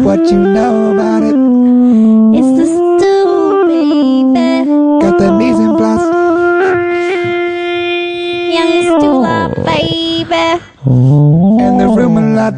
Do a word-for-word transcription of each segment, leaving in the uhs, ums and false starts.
what you know about it. It's the stew, baby. Got the mise en place. Young stew, baby. And the room a lot.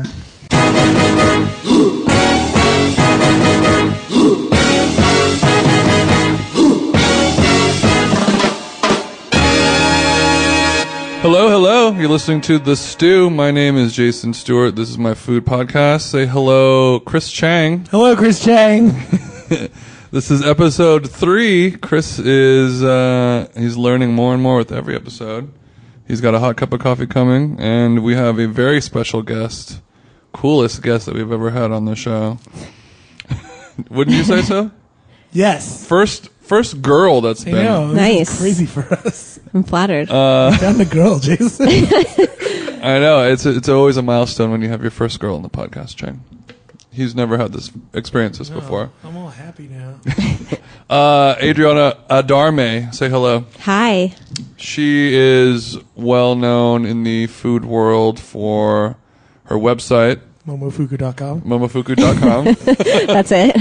Hello, hello. You're listening to The Stew. My name is Jason Stewart. This is my food podcast. Say hello, Chris Chang. Hello, Chris Chang. This is episode three. Chris is, uh, he's learning more and more with every episode. He's got a hot cup of coffee coming, and we have a very special guest. Coolest guest that we've ever had on the show. Wouldn't you say so? Yes. First first girl that's I been... know. This Nice. is crazy for us. I'm flattered. Uh, Found the girl, Jason. I know. It's it's always a milestone when you have your first girl on the podcast, Chang. He's never had this experiences No, before. I'm all happy now. Uh, Adriana Adarme, say hello. Hi. She is well known in the food world for her website, Momofuku dot com. momofuku dot com. That's it.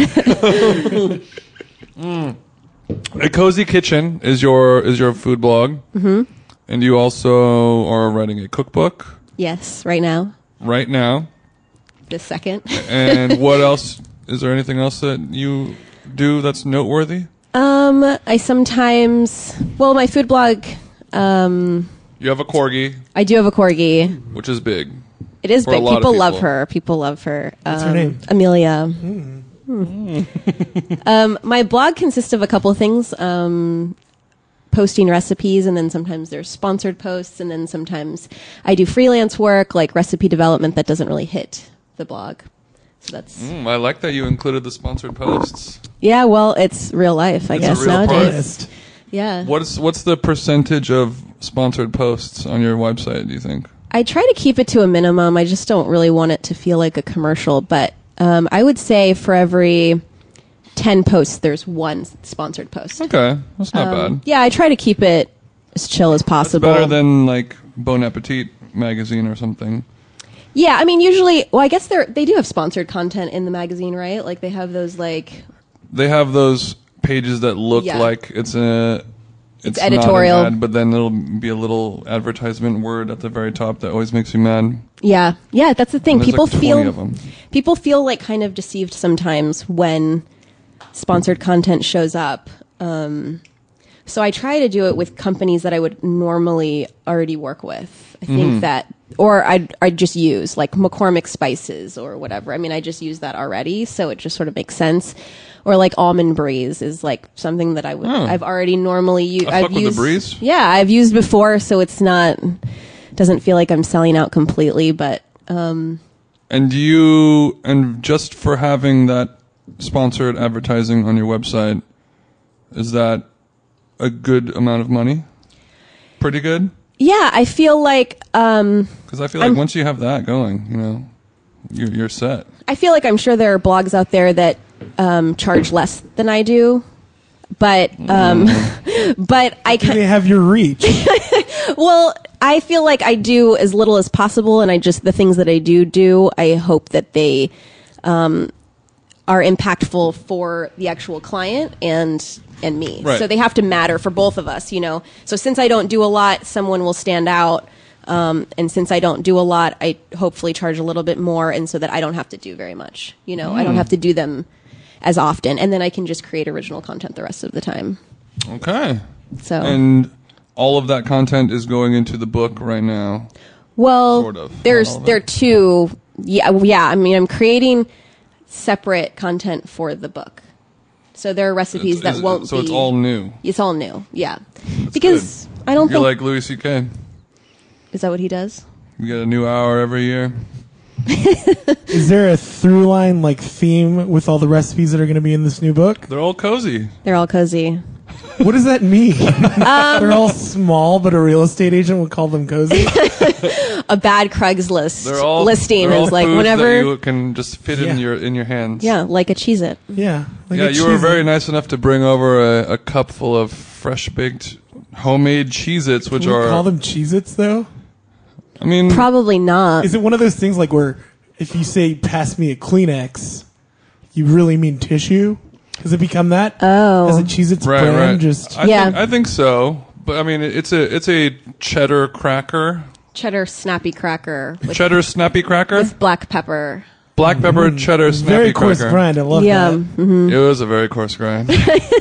mm. A Cozy Kitchen is your is your food blog, Mm-hmm. and you also are writing a cookbook Yes, right now. right now. This second. And what else? Is there anything else that you do that's noteworthy? Um, I sometimes, well, my food blog, um, You have a corgi, I do have a corgi. which is big. It is For a big. lot of People, love people. her. People love her. What's um, her name? Amelia. Mm. Hmm. um, my blog consists of a couple things. Um, posting recipes, and then sometimes there's sponsored posts, and then sometimes I do freelance work, like recipe development that doesn't really hit the blog. So that's... Mm, I like that you included the sponsored posts. Yeah, well, it's real life, I It's a guess, real nowadays. part. Honest. Yeah. What's what's the percentage of sponsored posts on your website, do you think? I try to keep it to a minimum. I just don't really want it to feel like a commercial. But um, I would say for every ten posts, there's one sponsored post. Okay, that's not Um, bad. Yeah, I try to keep it as chill as It's possible. better than like Bon Appetit magazine or something. Yeah, I mean, usually, well, I guess they they do have sponsored content in the magazine, right? Like they have those like... They have those pages that look Yeah. like it's a It's not an editorial. ad, but then it'll be a little advertisement word at the very top that always makes you mad. Yeah, yeah, that's the thing. And there's People like twenty feel of them. people feel like kind of deceived sometimes when sponsored content shows up. Um, so I try to do it with companies that I would normally already work with. I think Mhm. that, or I'd, I'd just use like McCormick Spices or whatever. I mean, I just use that already, so it just sort of makes sense. Or like Almond Breeze is like something that I would, Oh. I've already normally used. I I've fuck with the used, Breeze. Yeah, I've used before, so it's not, doesn't feel like I'm selling out completely, but, um, And do you, and just for having that sponsored advertising on your website, is that a good amount of money? Pretty good? yeah, I feel like, um, Because I feel like I'm- once you have that going, you know, you're, you're set. I feel like I'm sure there are blogs out there that um, charge less than I do, but um, but I Do can they have your reach? well, I feel like I do as little as possible, and I just the things that I do do, I hope that they um, are impactful for the actual client and and me. Right. So they have to matter for both of us, you know. So since I don't do a lot, someone will stand out. Um, and since I don't do a lot, I hopefully charge a little bit more, and so that I don't have to do very much. You know, I don't have to do them as often, and then I can just create original content the rest of the time. Okay. So, And all of that content is going into the book right now. well, sort of, there's not all of there are it. two. Yeah, yeah. I mean, I'm creating separate content for the book, so there are recipes It's- that is- won't. So be, it's all new. It's all new. Yeah, because I don't You're think like Louis C K. is that what he does. You get a new hour every year. Is there a through line, like theme with all the recipes that are going to be in this new book? They're all cozy. They're all cozy. What does that mean? Um, They're all small, but a real estate agent would call them cozy. A bad Craigslist They're all listing they're all is like foods whenever. that you can just fit Yeah. in your in your hands. Yeah, like a Cheez-It. Yeah. Like yeah, a you were cheese- very nice enough to bring over a, a cup full of fresh baked homemade Cheez-Its, which Can we are call them Cheez-Its, though? I mean Probably not. Is it one of those things like where if you say, pass me a Kleenex, you really mean tissue? Has it become that? Oh. Has it Cheez-Its Right, brand right. just... I Yeah. think, I think so. But I mean, it's a it's a cheddar cracker, Cheddar snappy cracker with, cheddar snappy cracker, with black pepper. black pepper cheddar snappy Very coarse cracker. grind. I love Yeah, that. mhm. It was a very coarse grind. a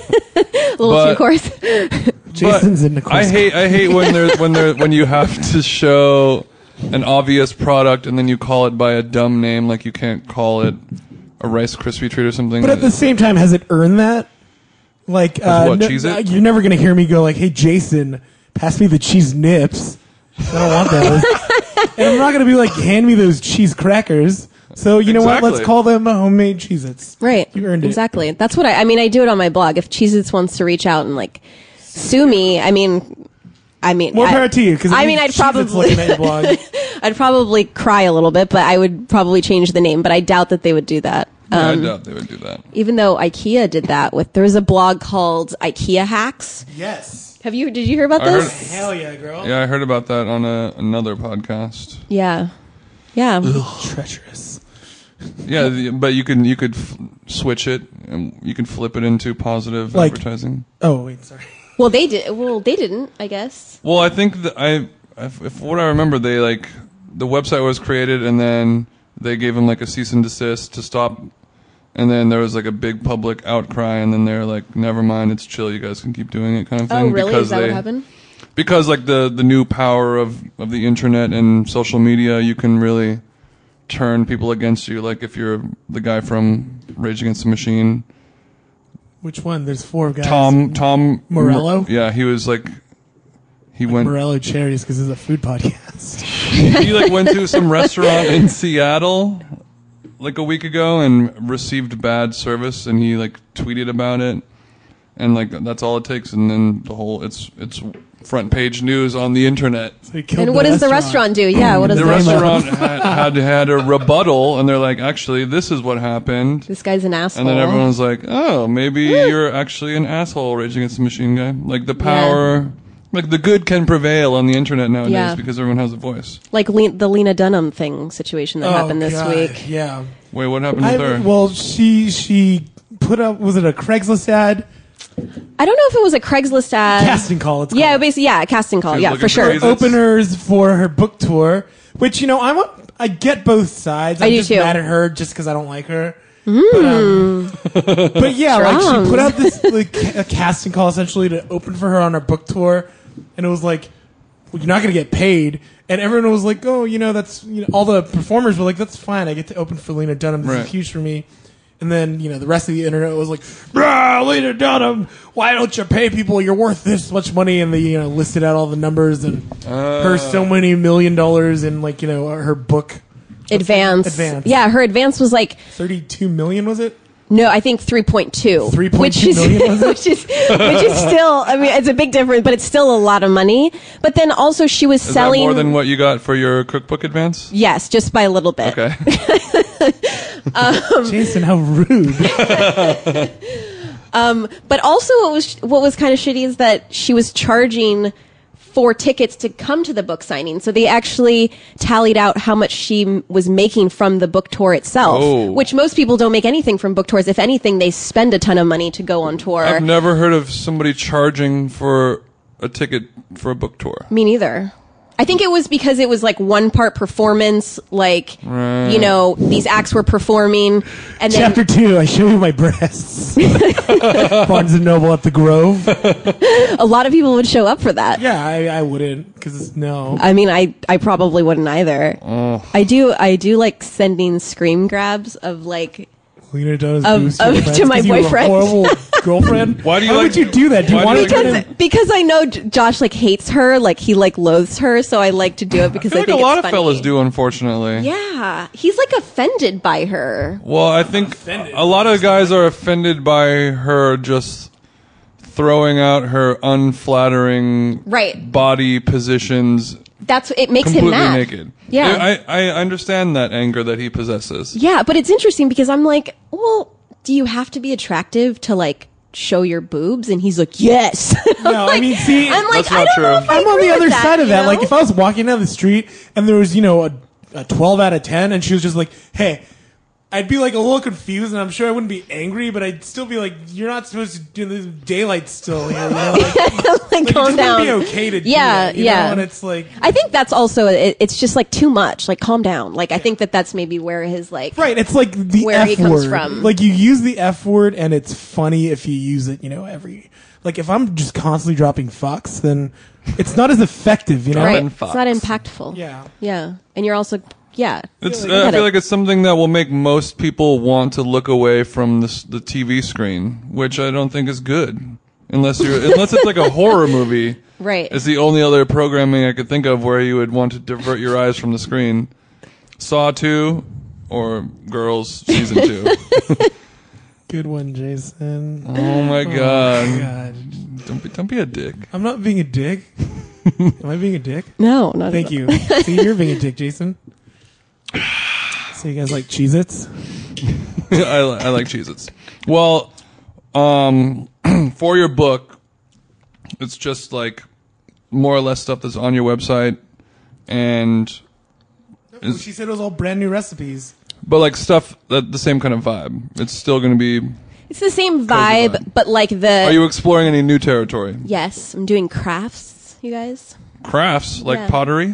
little But- too coarse. Jason's But into coarse I hate I hate when there when there when you have to show an obvious product and then you call it by a dumb name, like you can't call it a Rice Krispie treat or something. But at the same time, has it earned that? Like, uh, what, no- Cheez-It? you're never going to hear me go like, hey, Jason, pass me the cheese nips. I don't want those. And I'm not going to be like, hand me those cheese crackers. So, you know what? Exactly. Let's call them uh, homemade Cheez-Its. Right. You earned it. Exactly. That's what I, I mean, I do it on my blog. If Cheez-Its wants to reach out and like sue me, I mean, I mean, More I, power to you. Because I mean, I'd probably, looking at your blog. I'd probably cry a little bit, but I would probably change the name, but I doubt that they would do that. Yeah, Um, I doubt they would do that. even though IKEA did that with, there was a blog called IKEA Hacks. Yes. Have you, did you hear about I this? Hell yeah, girl. Yeah, I heard about that on a, another podcast. Yeah. Yeah. Treacherous. Yeah, the, but you can you could f- switch it and you can flip it into positive Like- advertising. Oh, wait, sorry. Well, they did. Well, they didn't, I guess. Well, I think that I, if, if what I remember, they like the website was created and then they gave them like a cease and desist to stop, and then there was like a big public outcry, and then they're like, "Never mind, it's chill. You guys can keep doing it," kind of thing. Oh, really? Because Is that they, what happened? Because like the the new power of of the internet and social media, you can really turn people against you. Like if you're the guy from Rage Against the Machine. Which one? There's four guys. Tom Tom Morello? Yeah, he was like he went Morello Cherries, because it's a food podcast. he like went to some restaurant in Seattle like a week ago and received bad service, and he like tweeted about it, and like that's all it takes, and then the whole it's it's front page news on the internet. So he killed And what the does the restaurant do? Yeah, what does The the restaurant had, had had a rebuttal, and they're like, actually, this is what happened. This guy's an asshole. And then everyone's like, oh, maybe you're actually an asshole, Rage Against the Machine guy. Like the power, like the good can prevail on the internet nowadays Yeah. because everyone has a voice. like Le- the Lena Dunham thing situation that Oh, happened this God, week. Yeah. Wait, what happened I, with her? well, she she put up, was it a Craigslist ad? I don't know if it was a Craigslist ad. Casting call, it's Yeah, called. basically, yeah, a casting call. She was Yeah, looking for for sure. crazy- Openers for her book tour, which, you know, I'm a, I get both sides. I I'm do just too. mad at her just because I don't like her. But, um, but yeah, like Strong. she put out this like ca- a casting call essentially to open for her on her book tour, and it was like, well, you're not going to get paid. And everyone was like, oh, you know, that's, you know, all the performers were like, that's fine. I get to open for Lena Dunham. This Right. is huge for me. And then, you know, the rest of the internet was like, ah, Lena Dunham, why don't you pay people? You're worth this much money. And they, you know, listed out all the numbers and Uh, her so many million dollars in, like, you know, her book. Advance. Advance. Yeah, her advance was like, thirty-two million, was it? no, I think three point two. three point which two is, million, was it? which is, which is still, I mean, it's a big difference, but it's still a lot of money. But then also she was Is selling. that more than what you got for your cookbook advance? Yes, just by a little bit. Okay. Jason, how rude. But also, what was what was kind of shitty is that she was charging for tickets to come to the book signing. So they actually tallied out how much she m- was making from the book tour itself, Oh. which most people don't make anything from book tours. If anything, they spend a ton of money to go on tour. I've never heard of somebody charging for a ticket for a book tour. Me neither. I think it was because it was like one part performance, like, you know, these acts were performing, and then Chapter two, I show you my breasts. Barnes and Noble at the Grove. a lot of people would show up for that. Yeah, I, I wouldn't, because no. I mean, I, I probably wouldn't either. I do I do like sending scream grabs of like Lena Dunham's Of- boobs of- your friends to my 'cause you were a boyfriend. horrible girlfriend. Why do you Why like- would you do that? Do you why do want you to like- turn because in? because I know J- Josh like hates her, like he like loathes her, so I like to do it because I feel I, like think a lot it's of funny. fellas do, unfortunately. Yeah, he's like offended by her. Well, I think Offended. a lot of guys are offended by her just throwing out her unflattering Right. body positions That's it makes him completely mad. naked. Yeah. I, I understand that anger that he possesses. Yeah, but it's interesting because I'm like, well, do you have to be attractive to like show your boobs? And he's like, yes. No, I mean, see, I'm like, That's I not don't know true. if I I'm on agree the other with that, side of you that. know? Like, if I was walking down the street and there was, you know, a, a twelve out of ten, and she was just like, hey, I'd be like a little confused, and I'm sure I wouldn't be angry, but I'd still be like, "You're not supposed to do this. Daylight still here." You know? Like, like, like, calm it just down. wouldn't be okay to do Yeah, that, you yeah. know? And it's like, I think that's also it, it's just like too much. Like calm down. Like I think that that's maybe where his like right? It's like the Where F he comes word. from. Like you use the F word, and it's funny if you use it. You know, every like if I'm just constantly dropping fucks, then it's not as effective. You know, right. and It's not Fox. impactful. Yeah. Yeah. And you're also yeah. It's. I Uh, I get feel it. like it's something that will make most people want to look away from this, the T V screen, which I don't think is good, unless you're unless it's like a horror movie. Right. It's the only other programming I could think of where you would want to divert your eyes from the screen. Saw two or Girls season two. Good one, Jason. Oh my god! God, Don't be don't be a dick. I'm not being a dick. Am I being a dick? No, not Thank at you. See, you're being a dick, Jason. So you guys like Cheez-Its? I, li- I like Cheez-Its. Well, um, for your book, it's just like more or less stuff that's on your website, and Well, she said it was all brand new recipes. but like stuff that the same kind of vibe. It's still going to be. It's the same vibe. vibe, but like the Are you exploring any new territory? yes, I'm doing crafts, you guys. Crafts like Yeah. pottery.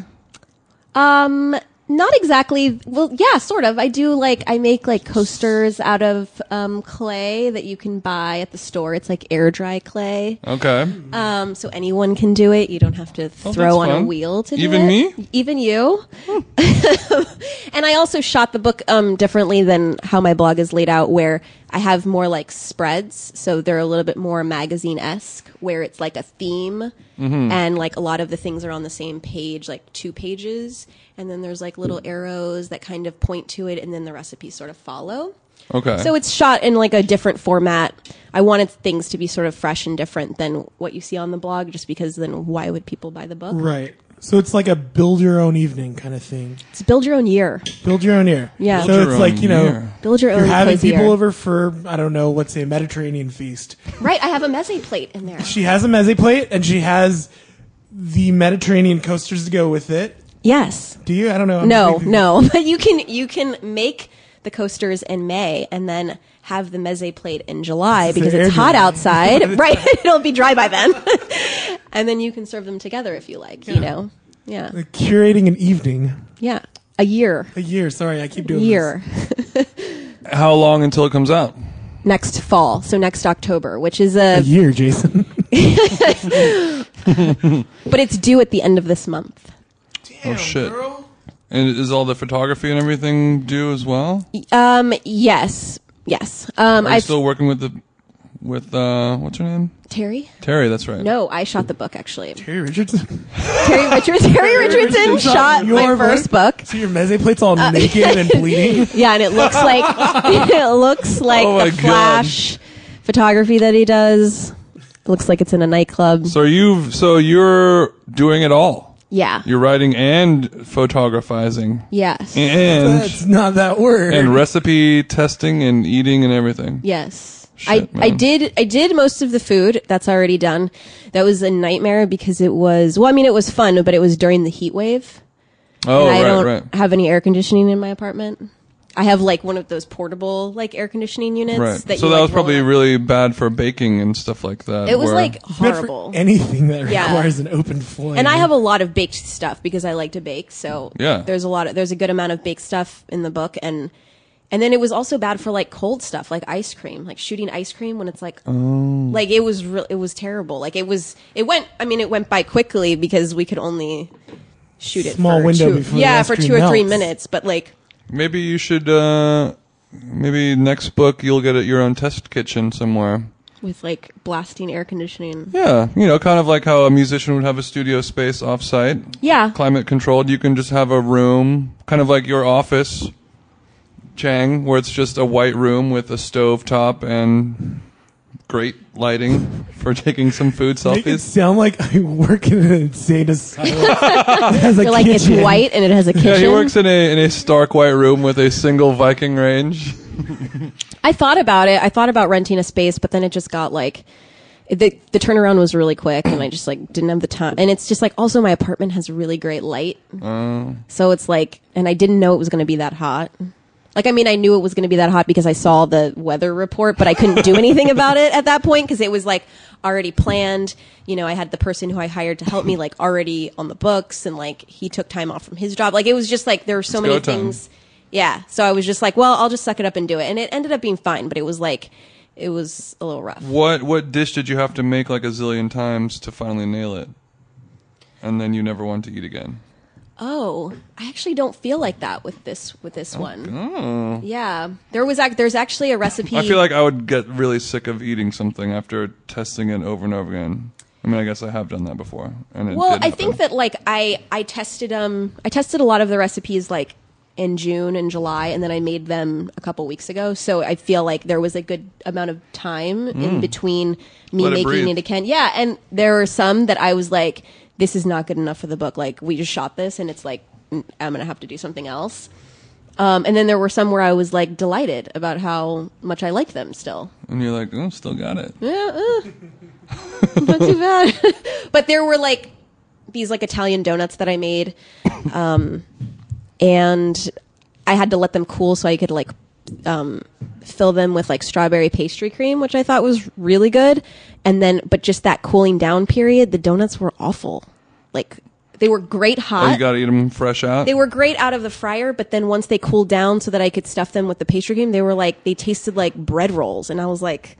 Um, not exactly. Well, yeah, sort of. I do like I make like coasters out of um, clay that you can buy at the store. It's like air dry clay. Okay. Um, so anyone can do it. You don't have to Oh, throw on that's a fun. wheel to do Even it. me? Even you. And I also shot the book um, differently than how my blog is laid out, where I have more like spreads. So they're a little bit more magazine-esque, where it's like a theme. Mm-hmm. And like a lot of the things are on the same page, like two pages. And then there's like little arrows that kind of point to it, and then the recipes sort of follow. Okay. So it's shot in like a different format. I wanted things to be sort of fresh and different than what you see on the blog, just because then why would people buy the book? Right. So it's like a build your own evening kind of thing. It's build your own year. Build your own year. Yeah. So Build your it's like, own you know, year. Build your you're own having cozy people year. over for, I don't know, let's say a Mediterranean feast. Right, I have a meze plate in there. She has a meze plate, and she has the Mediterranean coasters to go with it. Yes. Do you? I don't know. I'm No, thinking- no. But you can you can make the coasters in May and then have the meze plate in July So because air it's hot dry. outside. Right. It'll be dry by then. And then you can serve them together if you like, you know. Yeah. Like curating an evening. Yeah. A year. A year. Sorry, I keep doing Year. How long until it comes out? Next fall. So next October, which is this. a A year, Jason. but it's due at the end of this month. Damn, shit. girl. And is all the photography and everything due as well? Um yes. Yes. Um Are you I still working with the with uh what's her name? Terry? Terry, that's right. No, I shot the book actually. Terry Richardson. Terry Richards Terry Richardson Richardson shot shot my your first book. So your meze plate's all Uh, naked and bleeding. Yeah, and it looks like it looks like Oh my the flash photography that he does. It looks like it's in a nightclub. So you so you're doing it all. Yeah. You're writing and photographizing Yes. and That's not that word. and recipe testing and eating and everything. Yes. Shit, I, I man. did I did most of the food. That's already done. That was a nightmare because it was well, I mean it was fun, but it was during the heat wave. Oh, and I right, don't right. have any air conditioning in my apartment. I have like one of those portable like air conditioning units. Right. That So you, that like, was probably roll up. really bad for baking and stuff like that. It was where- like It's meant horrible. for anything that Yeah. requires an open flame. And I have a lot of baked stuff because I like to bake. So Yeah. there's a lot of there's a good amount of baked stuff in the book, and and then it was also bad for like cold stuff like ice cream, like shooting ice cream when it's like Oh. like it was real it was terrible. Like it was it went I mean it went by quickly because we could only shoot it Small for window two, before the yeah ice for cream two or three melts. minutes, but like Maybe you should uh maybe next book you'll get at your own test kitchen somewhere. with like blasting air conditioning. Yeah, you know, kind of like how a musician would have a studio space off-site, Yeah. climate controlled. You can just have a room, kind of like your office, Chang, where it's just a white room with a stove top and great lighting for taking some food Make it selfies. sound like I work in an insane asylum. It has a You're like it's kitchen. white and it has a kitchen. Yeah, he works in a in a stark white room with a single Viking range. I thought about it. I thought about renting a space, but then it just got like the the turnaround was really quick, and I just like didn't have the time. And it's just like also my apartment has really great light, Oh. so it's like, and I didn't know it was going to be that hot. Like, I mean, I knew it was going to be that hot because I saw the weather report, but I couldn't do anything about it at that point because it was like already planned. You know, I had the person who I hired to help me like already on the books, and like he took time off from his job. Like, it was just like there were so It's many go time. things. Yeah. So I was just like, well, I'll just suck it up and do it. And it ended up being fine, but it was like, it was a little rough. What what dish did you have to make like a zillion times to finally nail it? And then you never want to eat again? Oh, I actually don't feel like that with this with this one. Oh. Yeah, there was ac- there's actually a recipe. I feel like I would get really sick of eating something after testing it over and over again. I mean, I guess I have done that before. And it well, did I happen. think that like I I tested um I tested a lot of the recipes like in June and July, and then I made them a couple weeks ago. So I feel like there was a good amount of time in between me Let it making breathe. it again. Yeah, and there were some that I was like, this is not good enough for the book. Like, we just shot this, and it's like, mm, I'm gonna have to do something else. Um, and then there were some where I was like delighted about how much I liked them still. And you're like, oh, still got it. Yeah, uh, not too bad. But there were like these like Italian donuts that I made, um, and I had to let them cool so I could like um, fill them with like strawberry pastry cream, which I thought was really good. And then, but just that cooling down period, the donuts were awful. Like, they were great hot. Oh, you got to eat them fresh out? They were great out of the fryer, but then once they cooled down so that I could stuff them with the pastry cream, they were like, they tasted like bread rolls. And I was like,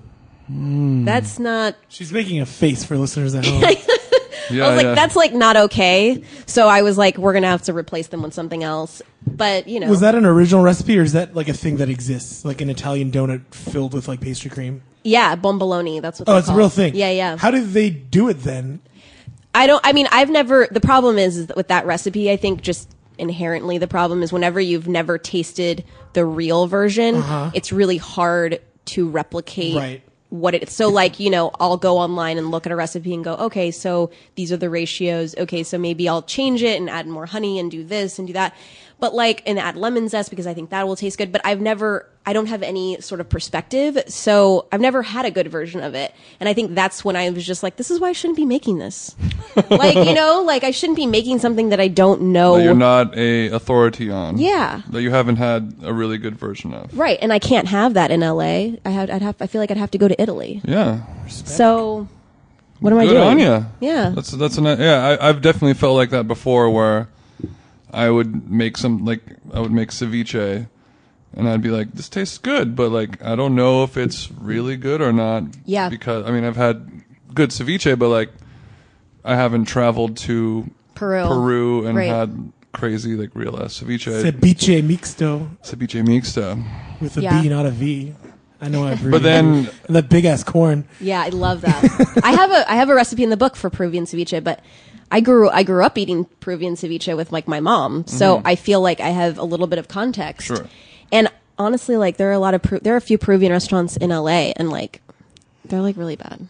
Mm. that's not, She's making a face for listeners at home. yeah, I was like, yeah. that's like not okay. So I was like, we're going to have to replace them with something else. But, you know. Was that an original recipe, or is that like a thing that exists, like an Italian donut filled with like pastry cream? Yeah, bomboloni. That's what Oh, they're it's a called. real thing. Yeah, yeah. How did they do it then? I don't, I mean, I've never, the problem is, is that with that recipe, I think just inherently the problem is whenever you've never tasted the real version, Uh-huh. it's really hard to replicate Right. what it, so like, you know, I'll go online and look at a recipe and go, okay, so these are the ratios. Okay, so maybe I'll change it and add more honey and do this and do that. But like, and add lemon zest because I think that will taste good. But I've never, I don't have any sort of perspective. So I've never had a good version of it. And I think that's when I was just like, this is why I shouldn't be making this. Like, you know, like I shouldn't be making something that I don't know. That you're not a authority on. Yeah. That you haven't had a really good version of. Right. And I can't have that in L A. I had, I'd have, I feel like I'd have to go to Italy. Yeah. So what am I Good doing? on you. Yeah. That's that's an yeah. I, I've definitely felt like that before, where I would make some like I would make ceviche, and I'd be like, this tastes good, but like I don't know if it's really good or not. Yeah. Because I mean I've had good ceviche, but like I haven't traveled to Peru. Peru and Right. had crazy like real ass ceviche. Ceviche mixto ceviche mixta. with a B, Yeah. not a V. I know I've But then and that big ass corn. Yeah, I love that. I have a I have a recipe in the book for Peruvian ceviche, but I grew I grew up eating Peruvian ceviche with like my mom, so I feel like I have a little bit of context. Sure. And honestly, like there are a lot of Peru- there are a few Peruvian restaurants in L A, and like they're like really bad.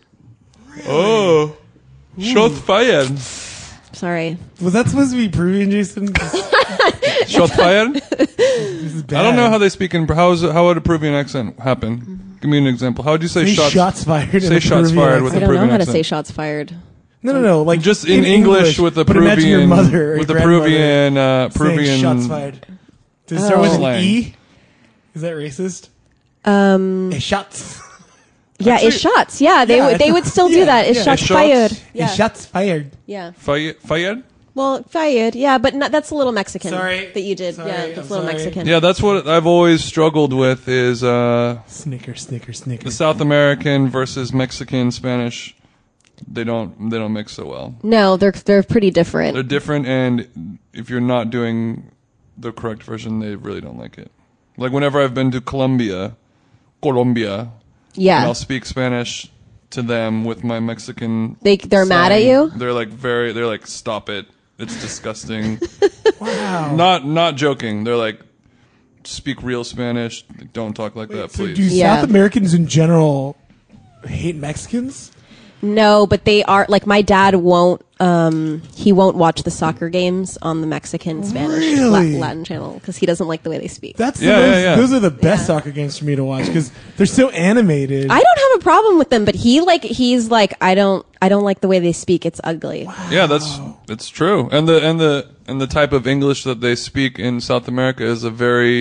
oh, shots fired. Sorry. Was that supposed to be Peruvian, Jason? This Shots fired. is bad. I don't know how they speak in how is it, how would a Peruvian accent happen? Give me an example. How would you say Say shots? shots fired. in say a shots Peruvian fired with I a accent. don't know Peruvian how to accent. say shots fired. No, no, no. Like Just in, English, with a but imagine Peruvian, your mother or with your a grandmother Peruvian, uh, saying Peruvian. shots fired. Does it start with an Slang. E? Is that racist? Um, Hey, shots. yeah, it's shots. Yeah, they Yeah, would they would still do yeah, that. It's yeah. shots It's shots. fired. Hey, Yeah, shots fired. yeah. Fired? Fired? Well, fired. Yeah, but not, that's a little Mexican. Sorry. that you did. Sorry, yeah, I'm that's a little sorry. Mexican. Yeah, that's what I've always struggled with is uh, Snicker, snicker, snicker. the South American versus Mexican Spanish. They don't they don't mix so well. No, they're they're pretty different. They're different, and if you're not doing the correct version, they really don't like it. Like whenever I've been to Colombia, Colombia, and yeah, I'll speak Spanish to them with my Mexican. they they're mad at slang. you. They're like very. They're like, stop it. It's disgusting. Wow. Not not joking. They're like, speak real Spanish. Don't talk like that, So please. do Yeah. South Americans in general hate Mexicans? No, but they are like my dad won't. Um, he won't watch the soccer games on the Mexican Spanish Really? La- Latin channel because he doesn't like the way they speak. That's the Yeah, most, yeah, yeah. Those are the best Yeah. soccer games for me to watch because they're so animated. I don't have a problem with them, but he like he's like I don't I don't like the way they speak. It's ugly. Yeah, that's that's true. And the and the and the type of English that they speak in South America is a very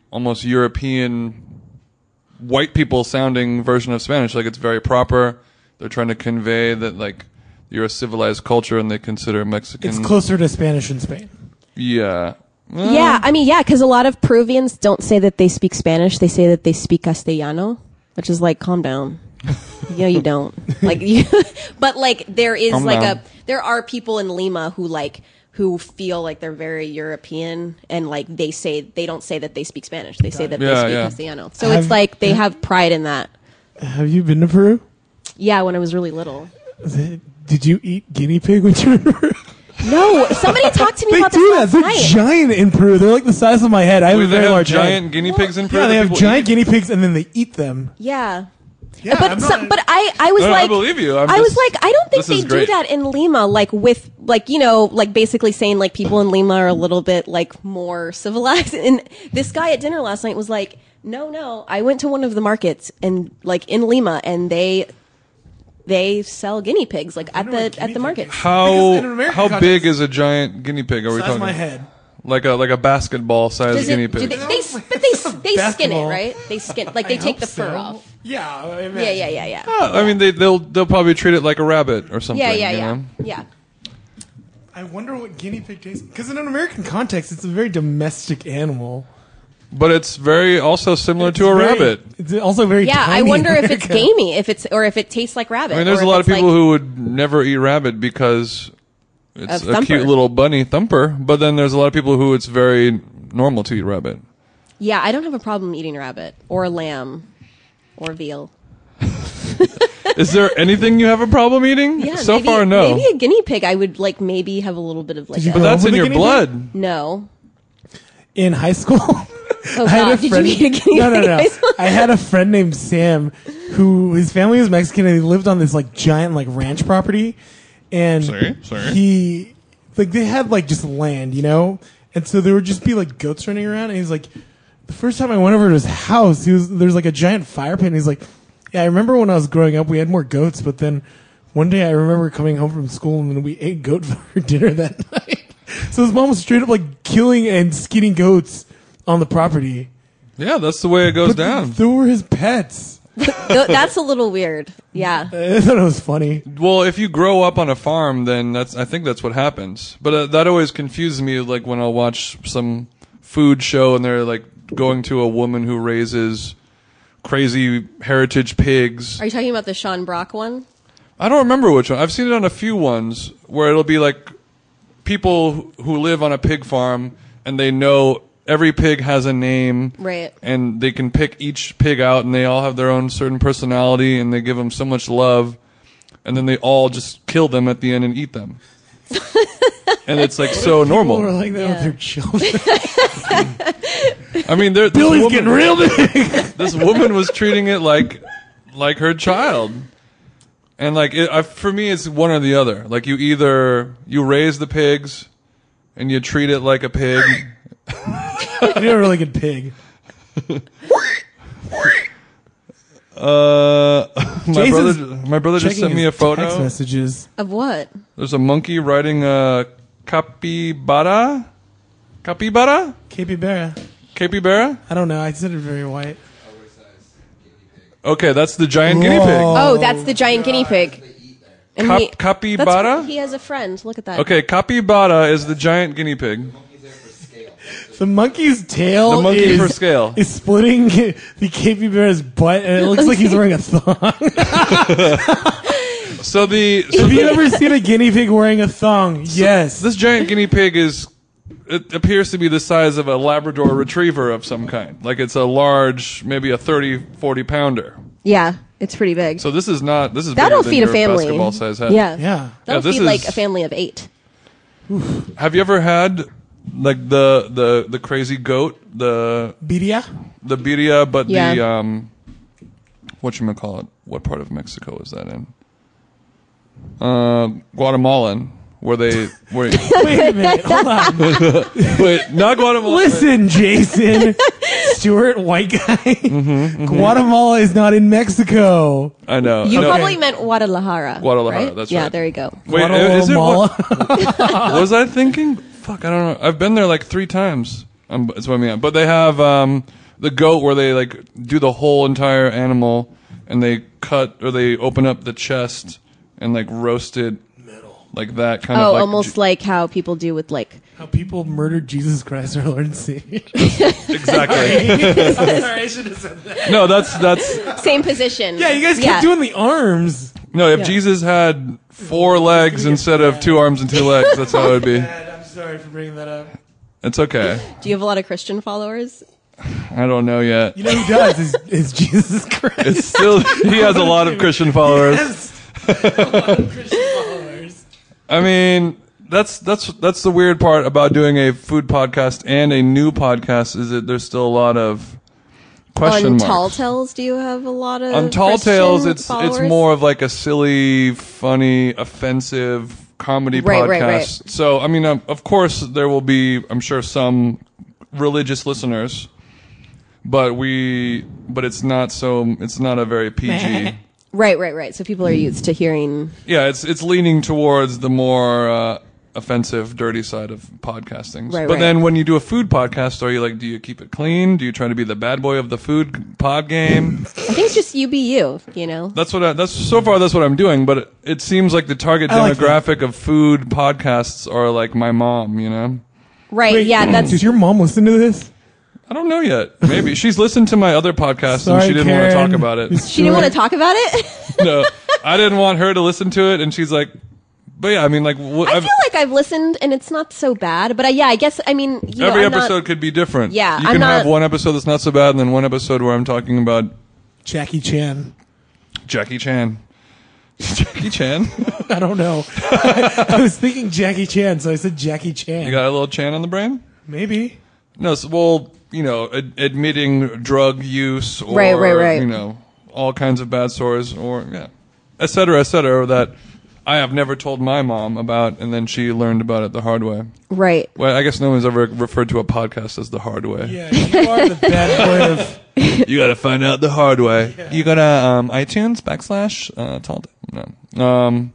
almost European white people sounding version of Spanish. Like it's very proper. They're trying to convey that like you're a civilized culture and they consider Mexican. It's closer to Spanish in Spain. Yeah. Well, Yeah, I mean, yeah, because a lot of Peruvians don't say that they speak Spanish. They say that they speak Castellano, which is like, calm down. You know, you don't. Like, you, but like, there is Calm like down. a, there are people in Lima who like, who feel like they're very European and like they say, they don't say that they speak Spanish. They say that Yeah, they speak yeah. Castellano. So Have- it's like, they have pride in that. Have you been to Peru? Yeah, when I was really little. Did you eat guinea pig when you were in Peru? No, somebody talked to me They about do this that. last They're night. giant in Peru. They're like the size of my head. I have Wait, a they very have large giant head. guinea pigs in Peru. Yeah, they that have people giant eat? guinea pigs and then they eat them. Yeah. Yeah, but I'm some, not- but I, I was No, no, I like, believe you. I'm I was just- like, I don't think this is they do great. that in Lima. Like with, like you know, like basically saying like people in Lima are a little bit like more civilized. And this guy at dinner last night was like, no, no, I went to one of the markets and like in Lima, and they they sell guinea pigs like at know what the guinea at the pig market. is. How Because in an American how context- big is a giant guinea pig? Are we Size talking? of my head. Like a like a basketball sized Does it- guinea do pig. they, they, but they they skin it, Basketball. right? They skin like they I take hope the fur so. off. Yeah, I Yeah, imagine. yeah, yeah, yeah. Oh, I mean, they they'll they'll probably treat it like a rabbit or something. Yeah, yeah, you yeah, know? yeah. I wonder what guinea pig tastes. Because in an American context, it's a very domestic animal. But it's very also similar It's to a very- rabbit. It's also very. Yeah, I tiny in wonder if it's America. gamey, if it's or if it tastes like rabbit. I mean, there's or a if lot of it's people like, who would never eat rabbit because it's Of a Thumper. cute little bunny Thumper. But then there's a lot of people who it's very normal to eat rabbit. Yeah, I don't have a problem eating rabbit or lamb or veal. Is there anything you have a problem eating? Yeah, so maybe, far, no. Maybe a guinea pig. I would like maybe have a little bit of like. you A, But that's With in a your guinea pig? blood. no. In high school. Oh I had God! a Did you friend- eat a guinea no, no, pig? no. in high school? I had a friend named Sam, who his family was Mexican, and he lived on this like giant like ranch property, and Sorry, sorry. he like they had like just land, you know, and so there would just be like goats running around, and he's like, the first time I went over to his house, he was there's like a giant fire pit, and he's like, yeah, I remember when I was growing up, we had more goats, but then one day I remember coming home from school and then we ate goat for dinner that night. So his mom was straight up like killing and skinning goats on the property. Yeah, that's the way it goes But down. they were his pets. Th- That's a little weird. Yeah. I thought it was funny. Well, if you grow up on a farm, then that's I think that's what happens. But uh, that always confuses me. Like when I'll watch some food show and they're like going to a woman who raises crazy heritage pigs. Are you talking about the Sean Brock one? I don't remember which one. I've seen it on a few ones where it'll be like people who live on a pig farm and they know every pig has a name. Right. And they can pick each pig out and they all have their own certain personality and they give them so much love. And then they all just kill them at the end and eat them. And it's like so People normal. were like that Yeah. with their children. I mean, there, this, Billy's woman, getting real big. this woman was treating it like like her child. And like it, I, for me, it's one or the other. Like you either you raise the pigs and you treat it like a pig. You're a really good pig. Uh, my Jason's brother, my brother just Checking sent me his a photo. Text messages. Of what? There's a monkey riding a capybara. Capybara? Capybara. Capybara? I don't know. I said it very white. Okay, that's the giant guinea pig. Whoa. Oh, that's the giant guinea pig. And Cap- he- capybara? that's- He has a friend. Look at that. Okay, capybara is the giant guinea pig. The monkey's tail The monkey is, for scale. is splitting the capybara's butt, and it looks like he's wearing a thong. So the so Have you the- ever seen a guinea pig wearing a thong? Yes. this giant guinea pig is it appears to be the size of a Labrador retriever of some kind. Like it's a large, maybe a thirty, forty pounder. Yeah, it's pretty big. So this is not this is That'll bigger than feed a your family. basketball size head. Yeah. Yeah. That'll Yeah, this feed like is- a family of eight. Have you ever had like the the the crazy goat, the Birria? the birria, but the Yeah. um, whatchamacallit? What part of Mexico is that in? Uh, Guatemalan, where they where Wait a minute. Hold on. wait, not Guatemala. Listen, Jason. Stewart, white guy. Mm-hmm, Guatemala is not in Mexico. I know. You no. probably meant Guadalajara. Guadalajara, right? that's yeah, right. there you go. Wait, is it Guatemala. what, was I thinking? Fuck, I don't know. I've been there like three times. Um, that's what I mean. But they have um, the goat where they like do the whole entire animal and they cut or they open up the chest and like roast it like that kind Oh, of. Like, almost ju- like how people do with like. How people murdered Jesus Christ, our Lord and Savior. exactly. Sorry, I should have said that. No, that's that's Same position. Yeah, you guys kept Yeah. doing the arms. no. If Yeah. Jesus had four legs instead of two arms and two legs, that's how it would be. Dad, I'm sorry for bringing that up. It's okay. Do you have a lot of Christian followers? I don't know yet. You know who does is, is Jesus Christ. It's still he has a lot of Christian followers. Yes. A lot of Christian followers. I mean, that's that's that's the weird part about doing a food podcast and a new podcast is that there's still a lot of question On marks. Tall Tales, do you have a lot of On Tall Christian Tales, it's followers? it's more of like a silly, funny, offensive comedy Right, podcast. right, right. So, I mean, um, of course, there will be, I'm sure, some religious listeners, but we, but it's not so, it's not a very P G. Right, right, right. So people are used to hearing. Yeah, it's it's leaning towards the more uh, offensive, dirty side of podcasting. Right, but right. then when you do a food podcast, are you like, do you keep it clean? Do you try to be the bad boy of the food pod game? I think it's just you be you, you know? That's what I, that's so far that's what I'm doing, but it, it seems like the target I like demographic of food podcasts are like my mom, you know? Right, Wait, yeah, that's. Does your mom listen to this? I don't know yet. Maybe she's listened to my other podcast Sorry, and she didn't Karen. want to talk about it. She didn't want to talk about it? No, I didn't want her to listen to it, and she's like, but yeah, I mean, like, wh- I I've- feel like I've listened and it's not so bad. But uh, yeah, I guess, I mean, you know, every I'm not- episode could be different. Yeah, you I'm can have not- one episode that's not so bad, and then one episode where I'm talking about Jackie Chan. Jackie Chan. Jackie Chan. I don't know. I was thinking Jackie Chan, so I said Jackie Chan. You got a little Chan on the brain? Maybe. No, so, well, you know, ad- admitting drug use or, Right, right, right. you know, all kinds of bad stories or, yeah, et cetera, et cetera, that I have never told my mom about, and then she learned about it the hard way. Right. Well, I guess no one's ever referred to a podcast as the hard way. Yeah, you are the bad boy of. You gotta find out the hard way. You go to um, iTunes backslash uh, tall. No. Um,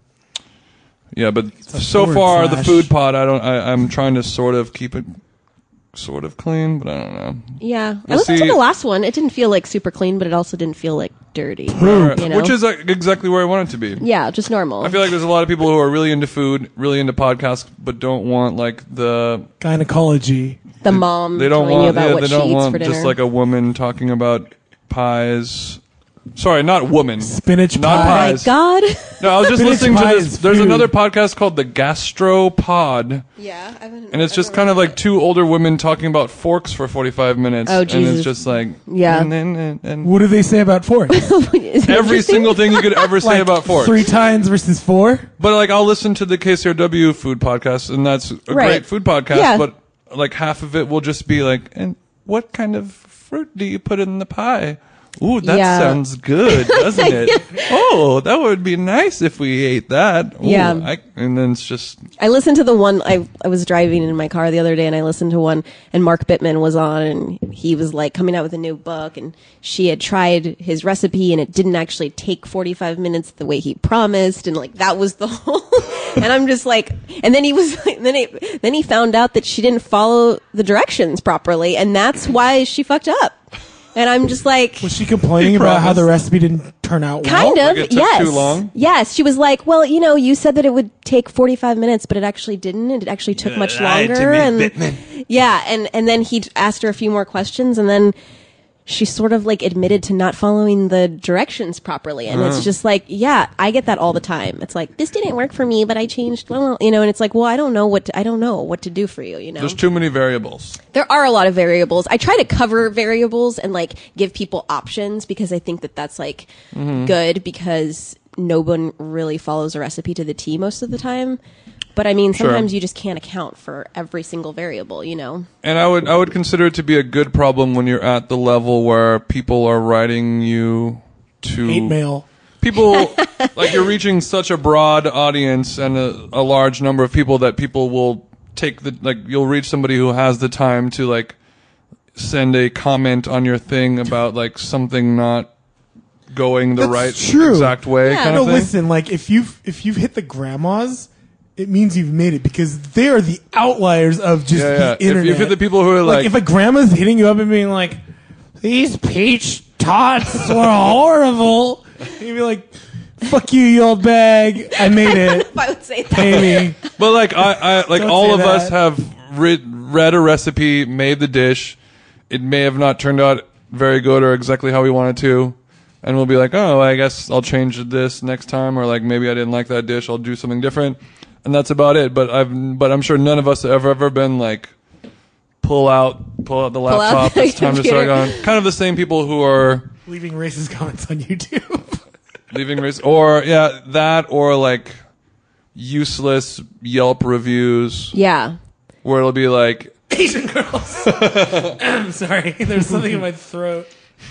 yeah, but a so forward far the slash. food pod, I don't. I, I'm trying to sort of keep it sort of clean, but I don't know. Yeah. I We'll listened see. to the last one. It didn't feel like super clean, but it also didn't feel like dirty. Right. You know? Which is like, exactly where I want it to be. Yeah, just normal. I feel like there's a lot of people who are really into food, really into podcasts, but don't want like the Gynecology. the mom they don't telling want you about yeah, what they she don't eats want for dinner. just like a woman talking about pies. Sorry, not woman. Spinach Not Oh pie. my pies. God. No, I was just Spinach listening to pie this. is There's food. another podcast called the Gastropod, Yeah. I haven't- and it's I just don't kind of remember like two older women talking about forks for forty-five minutes. Oh, And Jesus. it's just like Yeah. and, and, and, and What do they say about forks? Is it every interesting? single thing you could ever say Like about forks. Three times versus four? But like I'll listen to the K C R W food podcast, and that's a Right. great food podcast. Yeah. But like half of it will just be like, and what kind of fruit do you put in the pie? Ooh, that Yeah. sounds good, doesn't it? Oh, that would be nice if we ate that. Ooh, Yeah. I, and then it's just I listened to the one I I was driving in my car the other day and I listened to one and Mark Bittman was on and he was like coming out with a new book and she had tried his recipe and it didn't actually take forty-five minutes the way he promised and like that was the whole and I'm just like and then he was like, then he then he found out that she didn't follow the directions properly and that's why she fucked up. And I'm just like Was she complaining about how the recipe didn't turn out well? Kind of, Like it took yes. too long? Yes, she was like, "Well, you know, you said that it would take forty-five minutes, but it actually didn't. It actually took much longer." And yeah, and and then he asked her a few more questions, and then she sort of like admitted to not following the directions properly. And it's just like, yeah, I get that all the time. It's like this didn't work for me, but I changed, well, you know. And it's like, well, I don't know what to, I don't know what to do for you, you know. there's too many variables. There are a lot of variables. I try to cover variables and like give people options because I think that that's like good because no one really follows a recipe to the T most of the time. But I mean, Sure. sometimes you just can't account for every single variable, you know? And I would I would consider it to be a good problem when you're at the level where people are writing you to Hate mail. people like you're reaching such a broad audience and a, a large number of people that people will take the like you'll reach somebody who has the time to like send a comment on your thing about like something not going the That's right true. exact way Yeah. kind No, of thing. listen, like if you've if you've hit the grandmas, it means you've made it because they are the outliers of just Yeah, the yeah. If, internet. if you're the people who are like, like, if a grandma's hitting you up and being like, "These peach tots were horrible," you'd be like, "Fuck you, you old bag! I made it. If I would say that. Pay me." but like I, I like Don't all say of us that. have read, read a recipe, made the dish. It may have not turned out very good or exactly how we wanted to. And we'll be like, oh, I guess I'll change this next time, or like maybe I didn't like that dish, I'll do something different, and that's about it. But I've, but I'm sure none of us have ever ever been like, pull out, pull out the out laptop. the It's time to start computer. going. Kind of the same people who are Leaving racist comments on YouTube. leaving race, or yeah, that, or like useless Yelp reviews Yeah. where it'll be like, Asian girls. I'm sorry. There's something in my throat.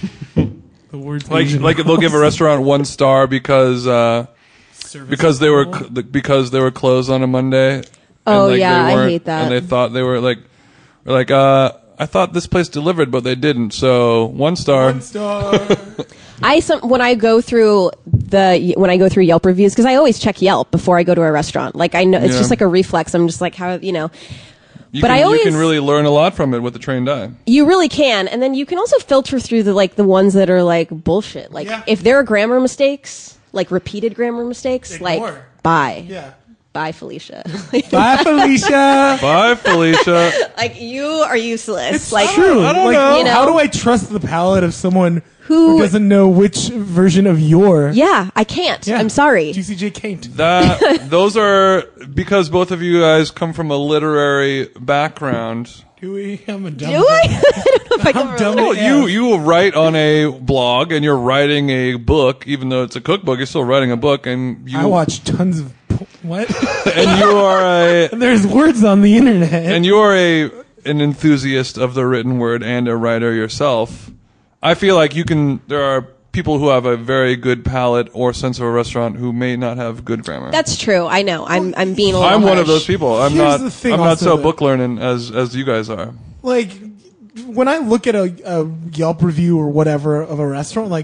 The words like, Asian like they'll give a girls. restaurant one star because. uh Service Because they were level. cl- because they were closed on a Monday. Oh, and, like, yeah, they I weren't- hate that. And they thought they were like, were like, uh, I thought this place delivered, but they didn't. So one star. One star. I some when I go through the when I go through Yelp reviews, because I always check Yelp before I go to a restaurant. Like I know it's Yeah. just like a reflex. I'm just like, how, you know, You but can, I always- you can really learn a lot from it with a trained eye. you really can, and then you can also filter through the like the ones that are like bullshit. Like Yeah. if there are grammar mistakes, like repeated grammar mistakes, like Ignore. bye, Yeah. bye, Felicia. Bye, Felicia. Bye, Felicia. Like you are useless. It's like true. I don't like, know. You know? How do I trust the palate of someone Who- who, doesn't know which version of your? yeah, I can't. Yeah. I'm sorry. G C J can't. That those are because both of you guys come from a literary background. Do we? I'm a dumb. Do I? I don't know if I can I'm dumb. relate. Well, Yeah. you you will write on a blog and you're writing a book, even though it's a cookbook. You're still writing a book, and you I watch tons of po- what? and you are a And there's words on the internet. and you are a an enthusiast of the written word and a writer yourself. I feel like you can. There are people who have a very good palate or sense of a restaurant who may not have good grammar. That's true. I know. I'm I'm being a little I'm one of harsh. those people. I'm Here's not. the thing I'm not also so that- book learning as as you guys are. like when I look at a, a Yelp review or whatever of a restaurant, like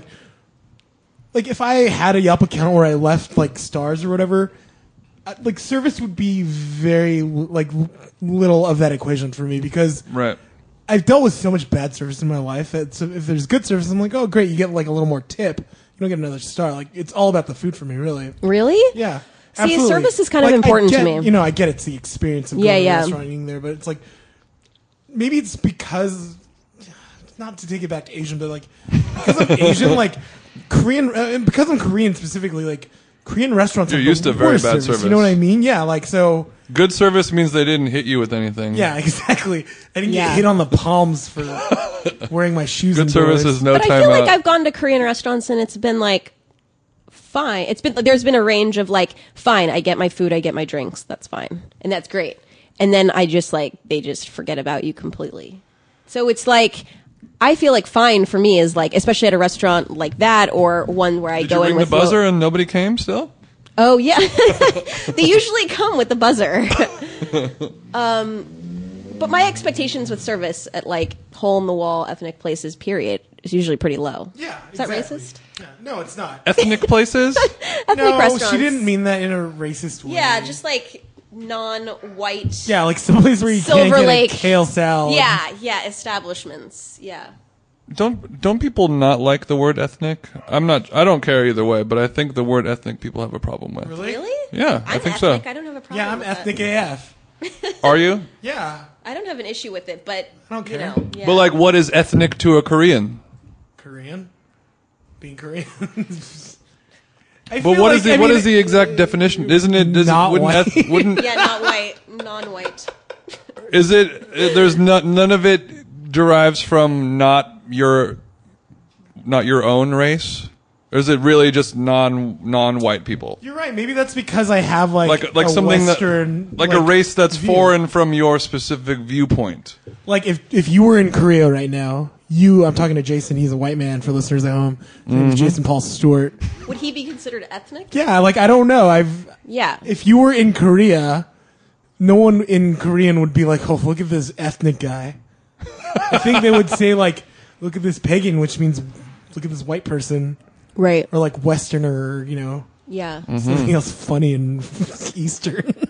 like if I had a Yelp account where I left like stars or whatever, I- like service would be very like little of that equation for me because Right. I've dealt with so much bad service in my life that so if there's good service, I'm like, oh great, you get like a little more tip. You don't get another star. Like it's all about the food for me, really. Really? Yeah. See, absolutely. service is kind of Like, I important to get- me. You know, I get it's the experience of Yeah, going to yeah. a restaurant and eating there, but it's like maybe it's because not to take it back to Asian, but like because I'm Asian, like Korean, uh, and because I'm Korean specifically, like Korean restaurants You're have used the to very worst bad service. service. You know what I mean? Yeah, like so. Good service means they didn't hit you with anything. Yeah, exactly. I didn't Yeah. get hit on the palms for wearing my shoes. Good service indoors. is no But I time feel out. like I've gone to Korean restaurants and it's been like fine. It's been there's been a range of like fine. I get my food. I get my drinks. That's fine, and that's great. And then I just like they just forget about you completely. So it's like. I feel like fine for me is like, especially at a restaurant like that or one where I Did go you in ring the with buzzer low- and nobody came still? Oh yeah, they usually come with the buzzer. um, but my expectations with service at like hole in the wall ethnic places, period, is usually pretty low. Yeah, is that exactly. racist? Yeah. No, it's not. Ethnic places? Ethnic No, restaurants. she didn't mean that in a racist way. Yeah, just like non-white. yeah, like someplace where you Silver can't get Lake. a kale salad. yeah, yeah, establishments. Yeah. Don't don't people not like the word ethnic? I'm not. I don't care either way, but I think the word ethnic people have a problem with. Really? Really? Yeah, I'm I think ethnic. so. I don't have a problem. Yeah, I'm with ethnic That. A F. Are you? Yeah. I don't have an issue with it, but I don't you care. know, yeah. But like, what is ethnic to a Korean? Korean? Being Korean? I But feel what is like- the I what mean, is the exact definition? Isn't it? Does Not it wouldn't, white. eth- wouldn't yeah, not white, non-white. is it? uh, There's not none of it derives from not your not your own race. Or is it really just non non white people? You're right. Maybe that's because I have like Like like a something Western, that like, a race that's view. foreign from your specific viewpoint. Like if if you were in Korea right now, you I'm talking to Jason. He's a white man for listeners at home. His Mm-hmm. name is Jason Paul Stewart. Would he be considered ethnic? Yeah, like I don't know. I've Yeah. if you were in Korea, no one in Korean would be like, "Oh, look at this ethnic guy." I think they would say like, "Look at this pagan," which means look at this white person, Right. or like Westerner, or, you know, Yeah. Mm-hmm. something else funny and Eastern.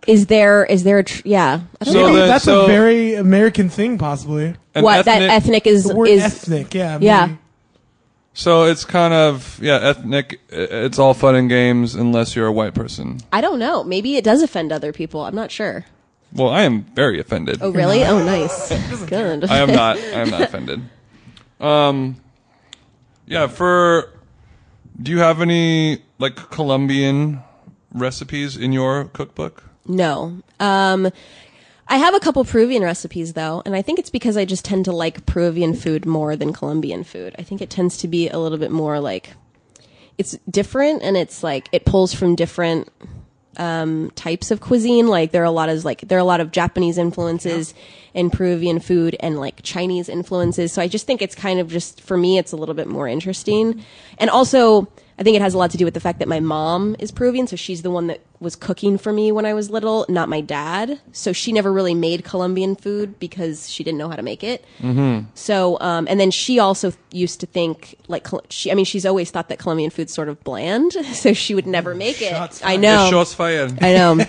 Is there is there a tr- yeah? I don't So know. Maybe that- that's so- a very American thing, possibly. An What that ethnic- ethnic is The word is ethnic, yeah. Yeah. maybe. So it's kind of yeah, ethnic. It's all fun and games unless you're a white person. I don't know. Maybe it does offend other people. I'm not sure. Well, I am very offended. Oh really? Oh nice. Good. I am not. I am not offended. Um, yeah. For do you have any like Colombian recipes in your cookbook? No. Um, I have a couple Peruvian recipes though, and I think it's because I just tend to like Peruvian food more than Colombian food. I think it tends to be a little bit more like it's different, and it's like it pulls from different um, types of cuisine. Like there are a lot of like there are a lot of Japanese influences in Peruvian food and like Chinese influences. So I just think it's kind of just for me, it's a little bit more interesting, and also. I think it has a lot to do with the fact that my mom is Peruvian, so she's the one that was cooking for me when I was little, not my dad. So she never really made Colombian food because she didn't know how to make it. Mm-hmm. So, um, and then she also used to think like she. I mean, she's always thought that Colombian food's sort of bland, so she would never make it. Shots I fired. know. Shots fired. I know.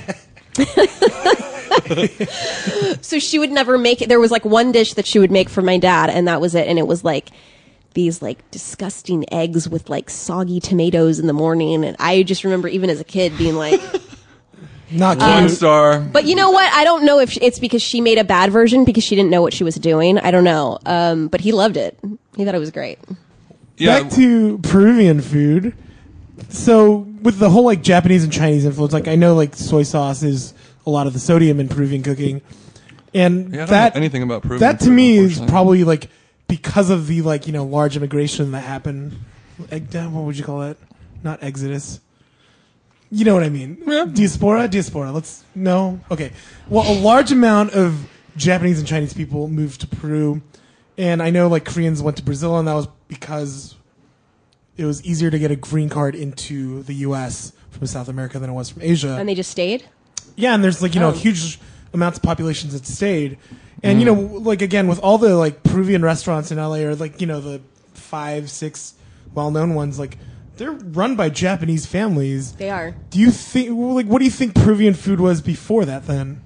So she would never make it. There was like one dish that she would make for my dad, and that was it. And it was like these like disgusting eggs with like soggy tomatoes in the morning. And I just remember even as a kid being like, Not One cute. star. but you know what? I don't know if she, it's because she made a bad version because she didn't know what she was doing. I don't know. Um, but he loved it. He thought it was great. Yeah. Back to Peruvian food. So with the whole like Japanese and Chinese influence, like I know like soy sauce is a lot of the sodium in Peruvian cooking, and Yeah, I don't that know anything about Peruvian that to food, me is unfortunately. probably like because of the like you know large immigration that happened. Like, what would you call it? Not exodus. You know what I mean? Yeah. Diaspora, diaspora. Let's no. Okay. Well, a large amount of Japanese and Chinese people moved to Peru, and I know like Koreans went to Brazil, and that was because it was easier to get a green card into the U S from South America than it was from Asia. And they just stayed. Yeah, and there's like you know Oh. huge amounts of populations that stayed, and you know like again with all the like Peruvian restaurants in L A or like you know the five six well known ones like they're run by Japanese families. They are. Do you think like what do you think Peruvian food was before that then?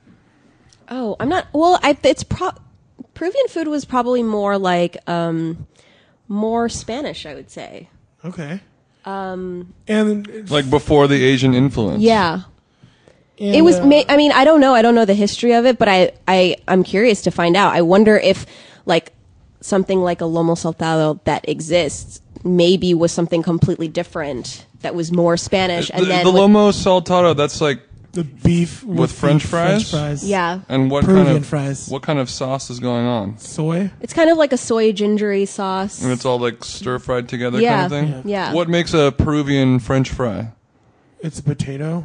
Oh, I'm not. Well, I, it's pro- Peruvian food was probably more like um, more Spanish, I would say. Okay. Um, and Like before the Asian influence. Yeah. and, It was. uh, Ma- I mean, I don't know. I don't know the history of it, but I, I, I'm curious to find out. I wonder if, like, something like a lomo saltado that exists maybe was something completely different that was more Spanish, The, and then the with- lomo saltado, that's like, the beef with, With French beef fries? French fries. yeah, and what Peruvian kind of fries. what kind of sauce is going on? Soy. it's kind of like a soy gingery sauce. And it's all like stir fried together Yeah, kind of thing. yeah. What makes a Peruvian French fry? It's a potato.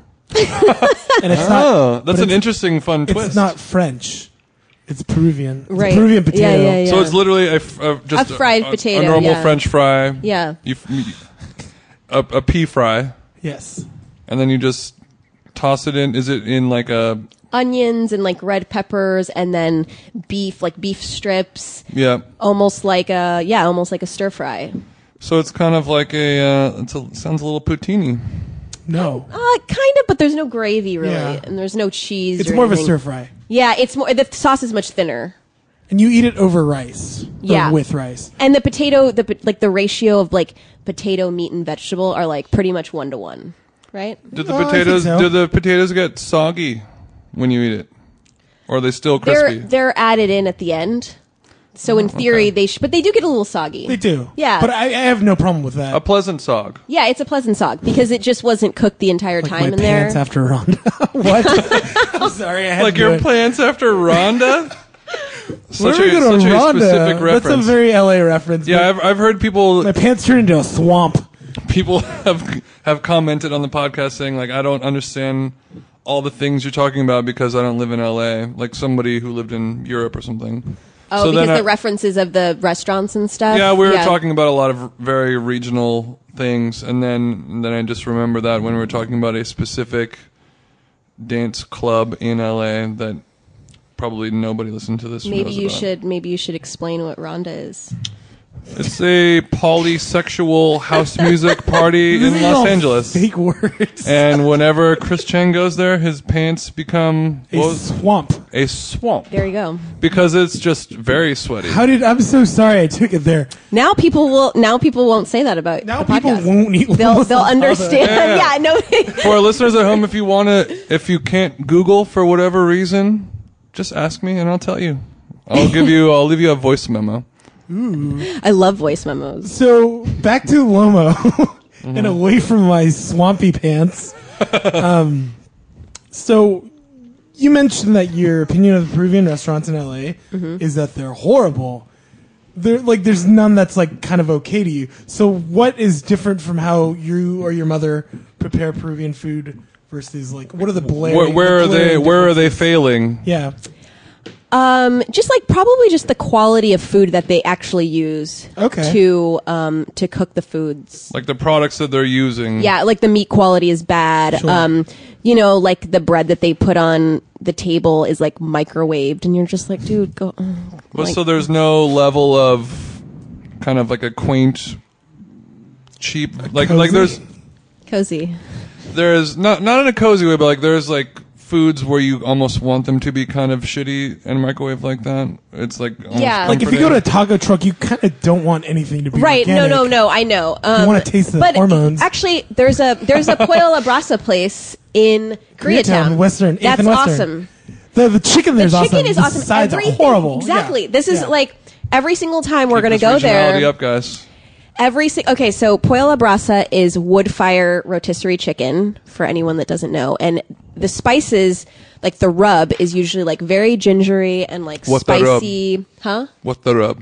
and it's not. Oh, that's but an it's- interesting fun twist. It's not French. It's Peruvian. It's Right. a Peruvian potato. Yeah, yeah, yeah. So it's literally a, f- a- just A fried a, potato, a normal yeah. French fry. Yeah. You, f- you- a, a pea fry, Yes. and then you just toss it in. Is it in like a Onions and like red peppers, and then beef, like beef strips, yeah? almost like a yeah, almost like a stir fry. So it's kind of like a. Uh, it's a sounds a little poutine. No. Uh, kind of, but there's no gravy really, Yeah. and there's no cheese. It's or more of a anything. stir fry. Yeah, it's more. The sauce is much thinner, And you eat it over rice. Or Yeah. with rice. and the potato, the po- like the ratio of like potato, meat, and vegetable are like pretty much one to one, right? Did the Oh, I think potatoes? so. Do the potatoes get soggy when you eat it, or are they still crispy? They're they're added in at the end, so in theory okay. they should, but they do get a little soggy. They do. Yeah. But I, I have no problem with that. a pleasant sog. Yeah, it's a pleasant sog because it just wasn't cooked the entire like time my in there. pants after Ronda. What? I'm sorry. I had Like to do your it. plants after Rhonda. Such Where a, are we going such to a Ronda? specific reference. That's a very L A reference. yeah, My- I've, I've heard people my pants turned into a swamp. people have have commented on the podcast saying like I don't understand all the things you're talking about because I don't live in L A. Like somebody who lived in Europe or something. Oh, So because then the I- references of the restaurants and stuff. Yeah, we were talking about a lot of very regional things, and then and then I just remember that when we were talking about a specific dance club in L A that probably nobody listened to this. Maybe knows you about. should maybe you should explain what Rhonda is. It's a polysexual house music party in These are all Los Angeles. Fake words. And whenever Chris Chang goes there, his pants become A what was- swamp. a swamp. There you go. Because it's just very sweaty. How did I'm so sorry I took it there. Now people will. Now people won't say that about Now the people podcast. won't eat. They'll Lola's they'll on top of it. understand. Yeah. Yeah, no. For our listeners at home, if you want to, if you can't Google for whatever reason, just ask me and I'll tell you. I'll give you, I'll leave you a voice memo. I love voice memos. So back to Lomo and away from my swampy pants. Um, so you mentioned that your opinion of the Peruvian restaurants in L A Mm-hmm. is that they're horrible. They're like there's none that's like kind of okay to you. So what is different from how you or your mother prepare Peruvian food versus like what are the blaring? Where, where the are they, glaring where are they differences? failing? Yeah. Um, just like probably just the quality of food that they actually use Okay. to um to cook the foods. Like the products that they're using. Yeah, like the meat quality is bad. Sure. Um, you know, like the bread that they put on the table is like microwaved, and you're just like, dude, go. uh, Well, like- so there's no level of kind of like a quaint, cheap, like, like Cozy? there's, cozy. there's not, not in a cozy way, but like there's like foods where you almost want them to be kind of shitty and microwave like that. It's like, almost Yeah. Like if you go to a comforting. taco truck, you kind of don't want anything to be Right? organic. No, no, no. I know. Um, wanna taste the but hormones. Actually, there's a there's a Pollo La Brasa place in Koreatown, Koreatown. Western, eighth That's and Western. awesome. The, the chicken The there's chicken awesome. is the awesome. sides are Everything- horrible. Exactly. Yeah. This is Yeah. like every single time we're Keep going to this go regionality there. up, guys. Every si- okay, so Pollo La Brasa is wood fire rotisserie chicken for anyone that doesn't know, and the spices, like the rub, is usually like very gingery and like What's the rub? spicy. Huh? What the rub?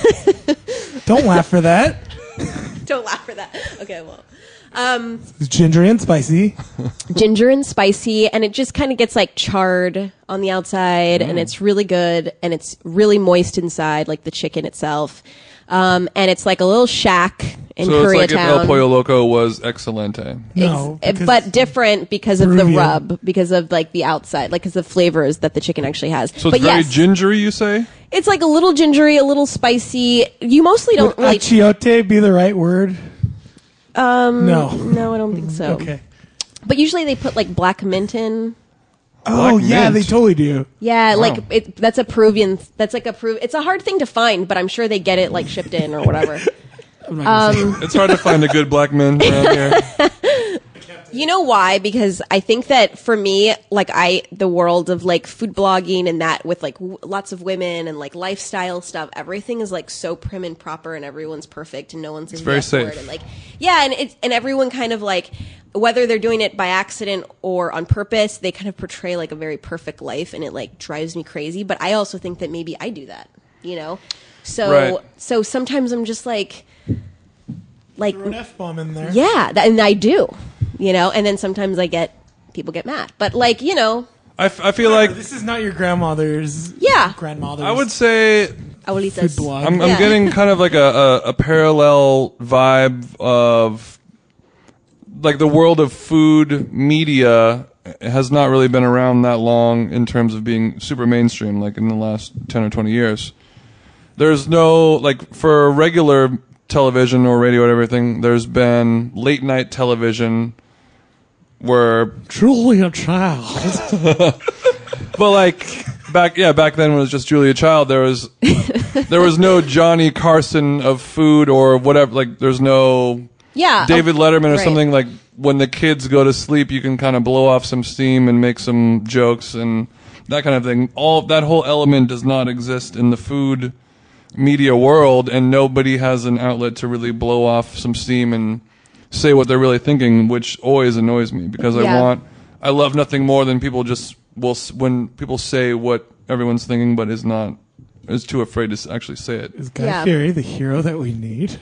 Don't laugh for that. Don't laugh for that. Okay, well, um, It's gingery and spicy. ginger and spicy, and it just kind of gets like charred on the outside, and it's really good, and it's really moist inside, like the chicken itself. Um, and it's like a little shack in So it's like if El Koreatown. Pollo Loco was excelente. No, Ex- because but different because of the Peruvian. rub, because of like the outside, like because the flavors that the chicken actually has. So but it's very yes, gingery, you say? it's like a little gingery, a little spicy. You mostly don't would really. achiote be the right word? Um, no. No, I don't think so. Okay. But usually they put like black mint in. Oh Black yeah, mint. they totally do. Yeah, Wow. like it, that's a Peruvian. That's like a Peru. It's a hard thing to find, but I'm sure they get it like shipped in or whatever. I'm not gonna say Um, It's hard to find a good black man around here. You know why? Because I think that for me, like I, the world of like food blogging and that with like w- lots of women and like lifestyle stuff, everything is like so prim and proper and everyone's perfect and no one's it's very safe. and like yeah, and it's and everyone kind of like whether they're doing it by accident or on purpose, they kind of portray like a very perfect life and it like drives me crazy. But I also think that maybe I do that, you know. So Right. so sometimes I'm just like like throw an F bomb in there. yeah, that, and I do, you know, and then sometimes I get people get mad, but like you know, I, f- I feel like This is not your grandmother's. Yeah. Grandmother's. I would say abuelitas. Food blog. I'm, I'm Yeah. getting kind of like a, a, a parallel vibe of like the world of food media has not really been around that long in terms of being super mainstream, like in the last ten or twenty years. There's no, like, for regular television or radio and everything, there's been late night television where, Julia Child. but like, back, yeah, back then when it was just Julia Child, there was, there was no Johnny Carson of food or whatever, like, there's no Yeah, David oh, Letterman or right. something like when the kids go to sleep, you can kind of blow off some steam and make some jokes and that kind of thing. All that whole element does not exist in the food media world, and nobody has an outlet to really blow off some steam and say what they're really thinking, which always annoys me because I Yeah. want, I love nothing more than people just will s- when people say what everyone's thinking, but is not is too afraid to s- actually say it. Is Guy Yeah. Fieri the hero that we need?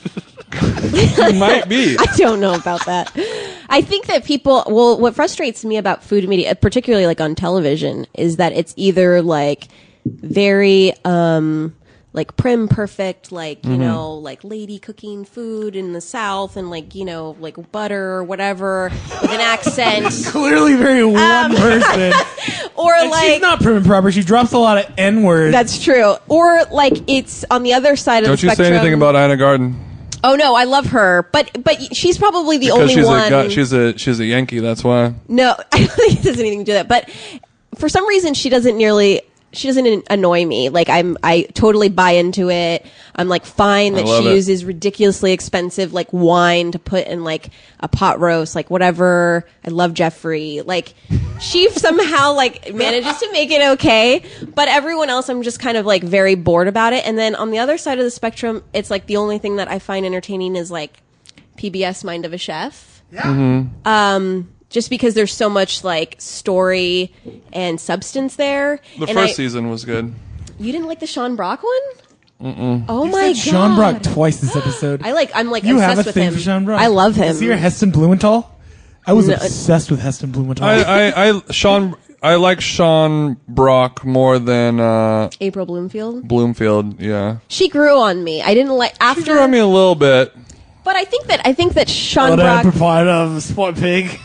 It might be. I don't know about that. I think that people, well, what frustrates me about food media, particularly like on television, is that it's either like very, um, like prim perfect, like, you Mm-hmm. know, like lady cooking food in the South and like, you know, like butter or whatever with an accent. Clearly very one person. Or And like, she's not prim and proper. She drops a lot of N words. that's true. Or like it's on the other side of Don't the you say spectrum. anything about Ina Garden? Oh no, I love her, but but she's probably the Because only she's one. a gu- she's a she's a Yankee. That's why. No, I don't think it has anything to do with that. But for some reason, she doesn't nearly. She doesn't annoy me. Like I'm, I totally buy into it. I'm like fine I that love she it. uses ridiculously expensive like wine to put in like a pot roast, like whatever. I love Jeffrey. Like she somehow like manages to make it okay, but everyone else, I'm just kind of like very bored about it. And then on the other side of the spectrum, it's like the only thing that I find entertaining is like P B S Mind of a Chef. yeah. Mm-hmm. Um, just because there's so much like story and substance there. The and first I, season was good. You didn't like the Sean Brock one? Mm-mm. Oh You my said god, Sean Brock twice this episode. I like. I'm like you obsessed have a with thing him. for Sean Brock. I love him. Is he your Heston Blumenthal? I was No, obsessed with Heston Blumenthal. I, I, I Sean I like Sean Brock more than uh, April Bloomfield. Bloomfield. Yeah, She grew on me. I didn't like she after. grew on me a little bit. But I think that I think that Sean What Brock. a proponent of Sport Pig.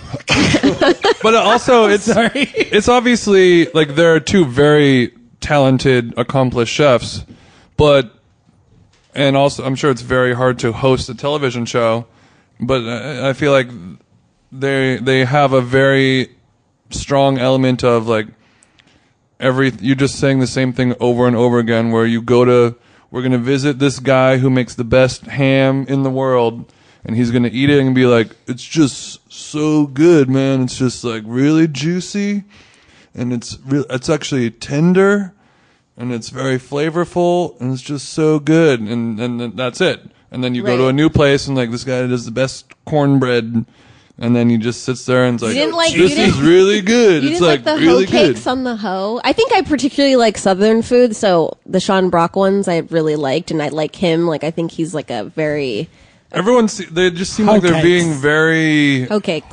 But also, it's Sorry. it's obviously like there are two very talented, accomplished chefs, but and also I'm sure it's very hard to host a television show, but I, I feel like they they have a very strong element of like every you're just saying the same thing over and over again, where you go to we're gonna visit this guy who makes the best ham in the world, and he's gonna eat it and be like, it's just so good, man. It's just like really juicy, and it's real. It's actually tender, and it's very flavorful, and it's just so good. And and then that's it. And then you go to Right. a new place, and like this guy does the best cornbread, and then he just sits there and it's like, didn't like- this you didn't- is really good. You It's didn't like, like the really hoe good. cakes on the hoe? I think I particularly like Southern food, so the Sean Brock ones I really liked, and I like him. Like I think he's like a very Everyone, se- they just seem Hoe like they're cakes. being very, hoe cakes.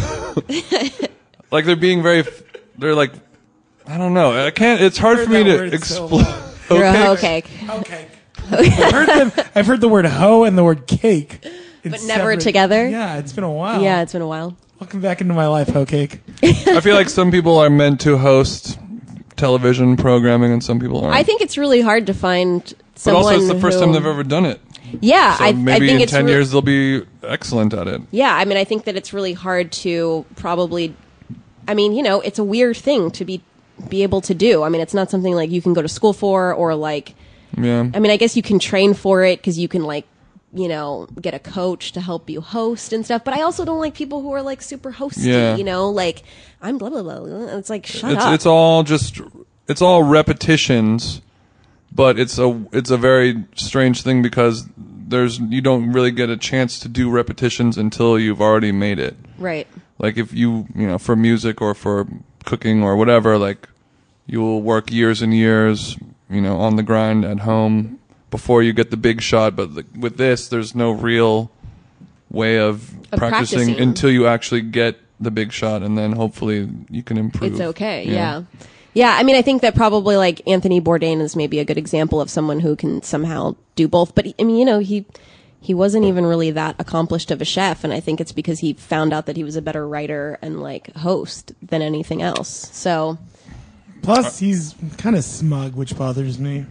like they're being very, they're like, I don't know. I can't. It's hard I've for me heard that to word so explain. You're a hoe Okay. cake, Okay. I've, heard them, I've heard the word hoe and the word cake. in but never separate- together. Yeah, it's been a while. Yeah, it's been a while. Welcome back into my life, hoe cake. I feel like some people are meant to host television programming, and some people aren't. I think it's really hard to find but someone. also, it's the first who, time they've ever done it. Yeah, So I, maybe I think in it's ten re- years they'll be excellent at it. Yeah, I mean, I think that it's really hard to probably. I mean, you know, it's a weird thing to be be able to do. I mean, it's not something like you can go to school for, or like. Yeah. I mean, I guess you can train for it because you can like, you know, get a coach to help you host and stuff. But I also don't like people who are like super hosty. Yeah. You know, like I'm blah blah blah. blah. It's like shut it's up. it's all just it's all repetitions, but it's a it's a very strange thing because there's you don't really get a chance to do repetitions until you've already made it. right. Like if you you know for music or for cooking or whatever, like you'll work years and years, you know, on the grind at home before you get the big shot. But the, with this, there's no real way of, Of practicing, practicing. until you actually get the big shot, and then hopefully you can improve. It's okay. Yeah. yeah. I mean, I think that probably like Anthony Bourdain is maybe a good example of someone who can somehow do both. But I mean, you know, he he wasn't even really that accomplished of a chef, and I think it's because he found out that he was a better writer and like host than anything else. So Plus, he's kind of smug, which bothers me.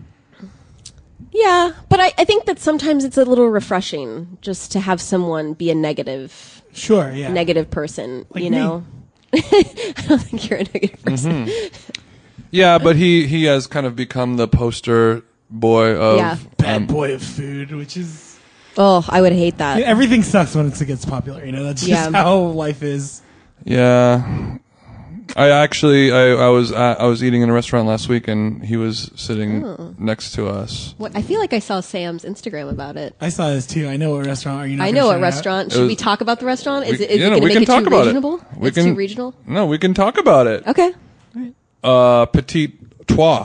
yeah, but I, I think that sometimes it's a little refreshing just to have someone be a negative Sure, yeah. negative person. Like you me. know, I don't think you're a negative person. Yeah, but he he has kind of become the poster boy of Yeah. Bad um, boy of food, which is Oh, I would hate that. yeah, everything sucks when it gets popular. You know, that's just Yeah. how life is. Yeah, I actually I, I was uh, I was eating in a restaurant last week, and he was sitting Oh. next to us. What, I feel like I saw Sam's Instagram about it. I saw this too. I know what restaurant. Are you? Not I gonna know shout what it out? restaurant. It Should was- we talk about the restaurant? Is We- it, is yeah, it no, going to we make can it talk too about it. regional? We It's can- too regional? No, we can talk about it. Okay. Uh, Petit Trois.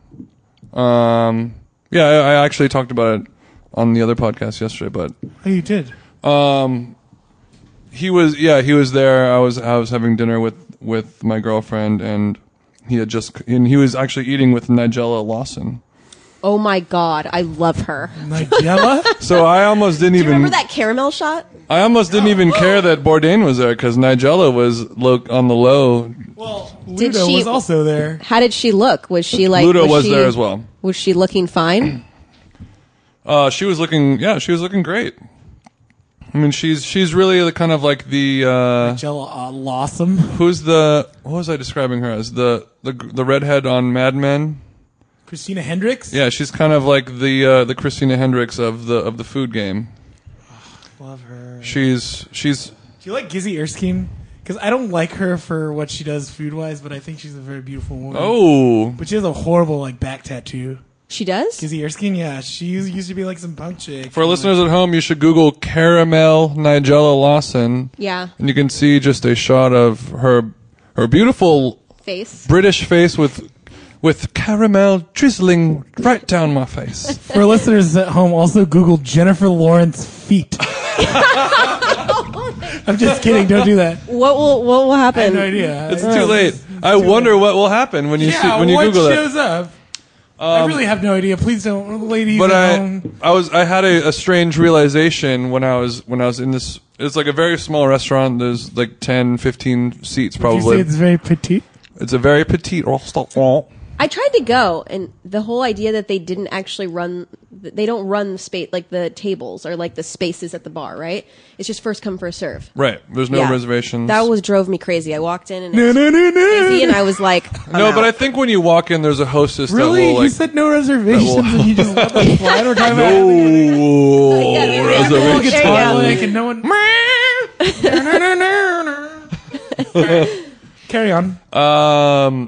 Um, yeah, I, I actually talked about it on the other podcast yesterday, but Oh, you did. um, he was yeah he was there. I was I was having dinner with with my girlfriend, and he had just and he was actually eating with Nigella Lawson. Oh my god, I love her. Nigella? So I almost didn't Do you even. remember that caramel shot? I almost didn't even care that Bourdain was there because Nigella was lo- on the low. Well, Did Ludo she- was also there. How did she look? Was she like Ludo was, was she, there as well. Was she looking fine? Uh, she was looking, yeah, she was looking great. I mean, she's she's really the kind of like the uh, Nigella uh, Lawsome. who's the what was I describing her as the the the redhead on Mad Men? Christina Hendricks? Yeah, she's kind of like the uh, the Christina Hendricks of the of the food game. Love her. She's she's Do you like Gizzy Erskine? Because I don't like her for what she does food-wise, but I think she's a very beautiful woman. oh But she has a horrible, like, back tattoo. She does? Gizzy Erskine, yeah. She used used to be, like, some punk chick. for listeners at home, you should Google caramel Nigella Lawson, Yeah. and you can see just a shot of her her beautiful Face. British face with with caramel drizzling right down my face. For listeners at home, also Google Jennifer Lawrence feet. I'm just kidding. Don't do that. What will what will I happen? have no idea. It's too late. I wonder what will happen when you Yeah, see, when you what Google it. shows up? I really have no idea. Please don't, ladies But at I, home. I was, I had a, a strange realization when I was, when I was in this. It's like a very small restaurant. There's like ten, fifteen seats You probably. say it's very petite? It's a very petite restaurant. I tried to go, and the whole idea that they didn't actually run, they don't run the space, like the tables or like the spaces at the bar, right? It's just first come, first serve. Right. There's no Yeah. reservations. That was drove me crazy. I walked in and it No, was no, no, crazy, no. and I was like, I'm no, out. but I think when you walk in, there's a hostess Really? that will You like. said no reservations that will- and you just let them fly? We're talking about no Yeah, yeah, little There you guitar go. lick and no one. No, no, no, no. Alright, carry on. Um,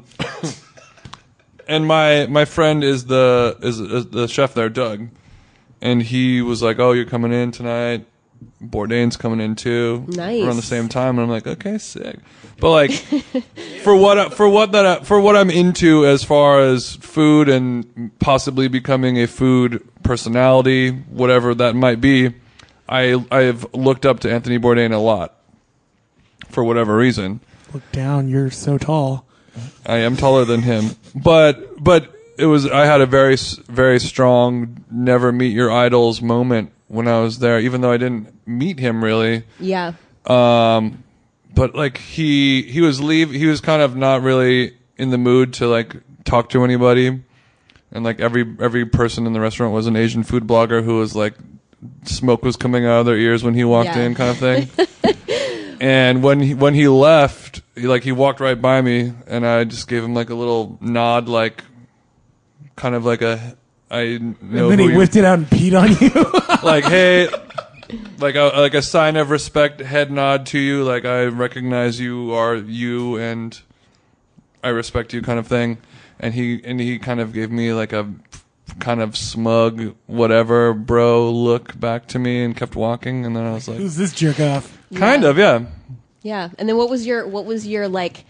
and my my friend is the is, is the chef there, Doug, and he was like, "Oh, you're coming in tonight. Bourdain's coming in too, Nice. around the same time." And I'm like, "Okay, sick." But like, for what I- for what that I, for what I'm into as far as food and possibly becoming a food personality, whatever that might be, I I've looked up to Anthony Bourdain a lot for whatever reason. Look down. You're so tall. I am taller than him, but but it was I had a very s- very strong never meet your idols moment when I was there, even though I didn't meet him really. yeah. Um, but like he he was leave he was kind of not really in the mood to like talk to anybody, and like every every person in the restaurant was an Asian food blogger who was like smoke was coming out of their ears when he walked Yeah. in, kind of thing. And when he when he left, he, like he walked right by me, and I just gave him like a little nod, like kind of like a I know And then who he you- whipped it out and peed on you. like hey, like a like a sign of respect, head nod to you, like I recognize you are you, and I respect you, kind of thing. And he and he kind of gave me like a kind of smug whatever bro look back to me and kept walking, and then I was like, Who's this jerk off? kind Yeah. of, yeah. Yeah. And then what was your what was your like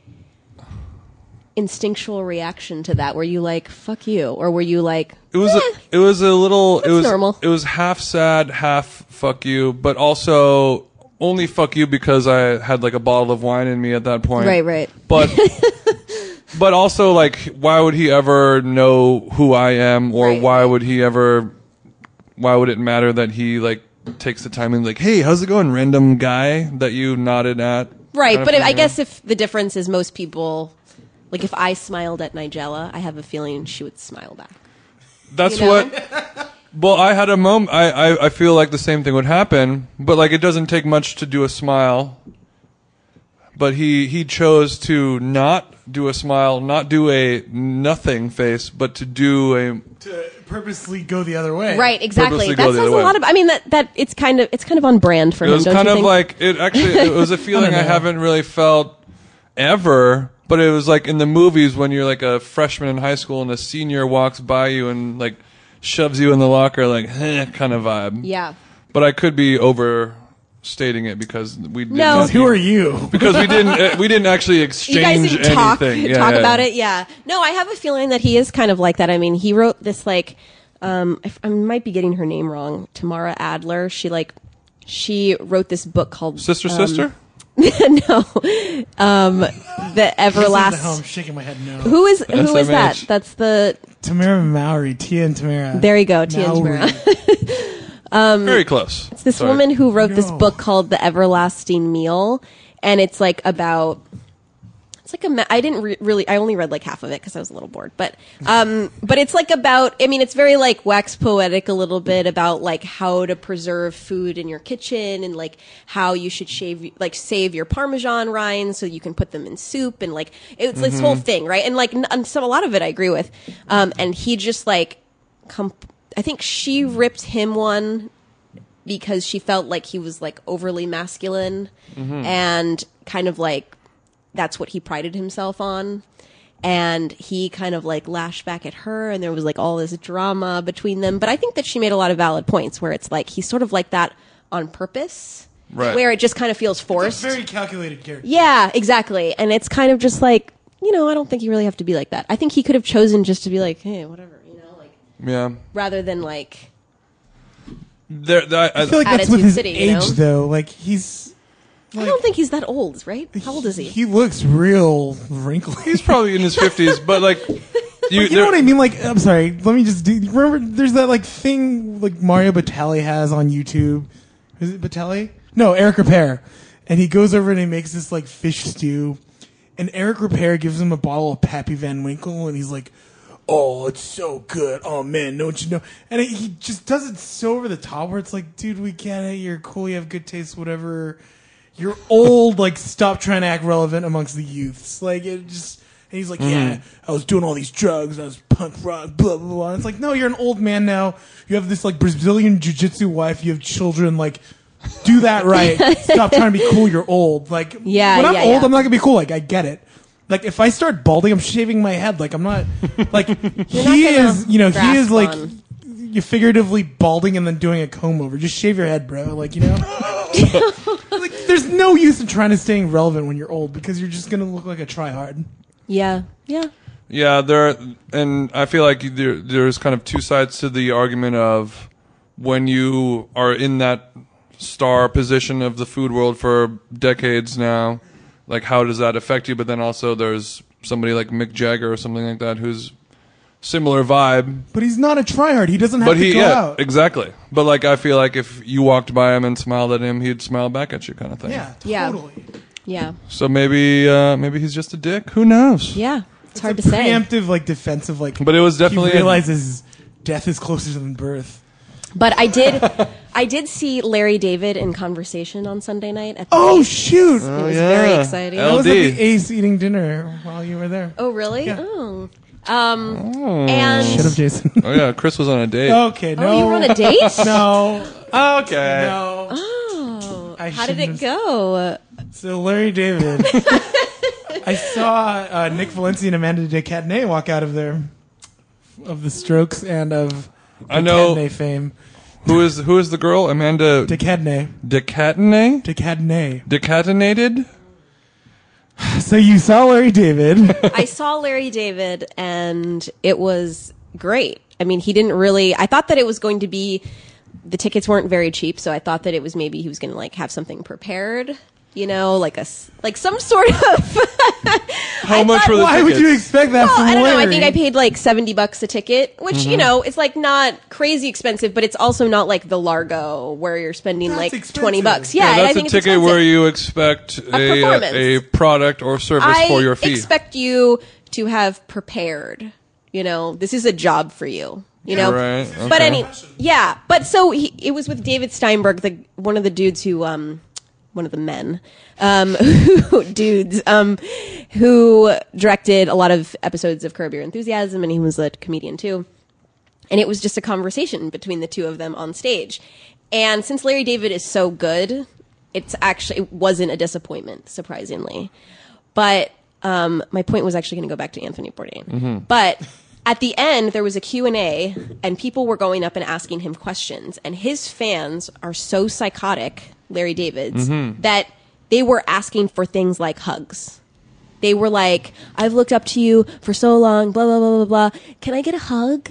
instinctual reaction to that? Were you like, fuck you? Or were you like, It was eh, a, it was a little it That's was normal. it was half sad, half fuck you, but also only fuck you because I had like a bottle of wine in me at that point. right, right. But but also like why would he ever know who I am, or Right. why would he ever why would it matter that he like takes the time and like, "Hey, how's it going, random guy that you nodded at?" Right, kind of but if, thing, I you know? guess if the difference is most people, like if I smiled at Nigella, I have a feeling she would smile back. That's you know? what. Well, I had a moment. I, I I feel like the same thing would happen, but like it doesn't take much to do a smile. But he he chose to not do a smile, not do a nothing face, but to do a. To purposely go the other way. Right, exactly. Purposely That go the says a other way. lot of. I mean, that that it's kind of it's kind of on brand for It him. was don't kind you of think? like it actually. It was a feeling I know. haven't really felt ever. But it was like in the movies when you're like a freshman in high school and a senior walks by you and like shoves you in the locker, like eh, kind of vibe. Yeah. But I could be overstating it because we didn't. No. Who are you? Because we didn't. Uh, we didn't actually You exchange guys didn't talk anything. Yeah, talk yeah. about it. Yeah. No, I have a feeling that he is kind of like that. I mean, he wrote this like um I, I might be getting her name wrong. Tamara Adler. She like she wrote this book called Sister, um, sister. no, um, the Everlast. I'm Everlast. shaking my head no. Who is who is S M H. that? That's the. Tamara Mowry, Tia and Tamara. There you go, Tia and Mowry. Tamara. Very close. It's this Sorry. woman who wrote this No. book called The Everlasting Meal, and it's like about. It's like a. ma- I didn't re- really. I only read like half of it because I was a little bored. But, um, but it's like about. I mean, it's very like wax poetic a little bit about like how to preserve food in your kitchen and like how you should shave like save your Parmesan rinds so you can put them in soup and like it's this whole thing, right? And like n- and some a lot of it I agree with. Um, and he just like, comp- I think she ripped him one because she felt like he was like overly masculine and kind of like that's what he prided himself on. And he kind of like lashed back at her and there was like all this drama between them. But I think that she made a lot of valid points where it's like he's sort of like that on purpose. Right. Where it just kind of feels It's forced. a very calculated character. Yeah, exactly. And it's kind of just like, you know, I don't think you really have to be like that. I think he could have chosen just to be like, hey, whatever, you know, like Yeah. rather than like There, there, I, I feel like that's Attitude with his City, age, you know? though. Like he's. I don't think he's that old, right? How old is he? He looks real wrinkly. he's probably in his fifties, but like you, You there- know what I mean? Like, I'm sorry. Let me just do. Remember, there's that like thing like Mario Batali has on YouTube. Is it Batali? No, Eric Repair. And he goes over and he makes this like fish stew, and Eric Repair gives him a bottle of Pappy Van Winkle, and he's like, "Oh, it's so good. Oh man, don't you know?" And it, he just does it so over the top where it's like, "Dude, we get it. You're cool. You have good taste. Whatever. You're old. Like, stop trying to act relevant amongst the youths." Like, it just. And he's like, "Yeah, I was doing all these drugs. I was punk rock, blah, blah, blah." And it's like, no, you're an old man now. You have this, like, Brazilian jiu-jitsu wife. You have children. Like, do that right. Stop trying to be cool. You're old. Like, Yeah, when I'm yeah, old, yeah. I'm not going to be cool. Like, I get it. Like, if I start balding, I'm shaving my head. Like, I'm not, like, he not gonna is, you know, he is, grasp like, on. you figuratively balding and then doing a comb over. Just shave your head, bro. Like, you know? Like, there's no use in trying to staying relevant when you're old because you're just going to look like a tryhard. Yeah, yeah. Yeah, there, and I feel like there, there's kind of two sides to the argument of when you are in that star position of the food world for decades now, like how does that affect you? But then also there's somebody like Mick Jagger or something like that who's similar vibe. But he's not a tryhard. He doesn't have But to he, go yeah, out. exactly. But like I feel like if you walked by him and smiled at him, he'd smile back at you, kind of thing. Yeah, Yeah. totally. Yeah. So maybe, uh, maybe he's just a dick. Who knows? Yeah. It's, hard a to say. Preemptive, like defensive, like. But it was definitely he a- realizes death is closer than birth. But I did I did see Larry David in Conversation on Sunday night at the Oh Ace. shoot! It was yeah. very exciting. I was at L D. the Ace eating dinner while you were there. Oh, really? Yeah. Oh. Um and Shut up, Jason. Oh yeah, Chris was on a date. Okay, no. Oh, you were on a date? No, Okay. no. Oh. I How did shouldn't it go? So Larry David, I saw uh, Nick Valencia and Amanda de Cadenet walk out of there, of the Strokes and of I know- de Cadenet fame. Who is who is the girl? Amanda De Cadenet, Decatene? de Cadenet. Decatenated? So you saw Larry David. I saw Larry David and it was great. I mean, he didn't really I thought that it was going to be the tickets weren't very cheap, so I thought that it was maybe he was going to like have something prepared, you know, like a s- like some sort of How I much thought- were the Why tickets? would you expect that Well, from I don't know. I Larry? think I paid like seventy bucks a ticket, which, you know, it's like not crazy expensive, but it's also not like the Largo where you're spending That's like expensive. twenty bucks. Yeah, Yeah, I that's think a it's ticket expensive. where you expect a, performance. a product or service I for your fee. expect you to have prepared. You know, this is a job for you. You know, Right, but okay. any, yeah. But so he, it was with David Steinberg, the one of the dudes who, um, one of the men, um, who, dudes, um, who directed a lot of episodes of Curb Your Enthusiasm, and he was a comedian too. And it was just a conversation between the two of them on stage. And since Larry David is so good, it's actually it wasn't a disappointment, surprisingly. But um, my point was actually going to go back to Anthony Bourdain. But at the end, there was a Q and A, and people were going up and asking him questions. And his fans are so psychotic, Larry David's, that they were asking for things like hugs. They were like, I've looked up to you for so long, blah, blah, blah, blah, blah. Can I get a hug?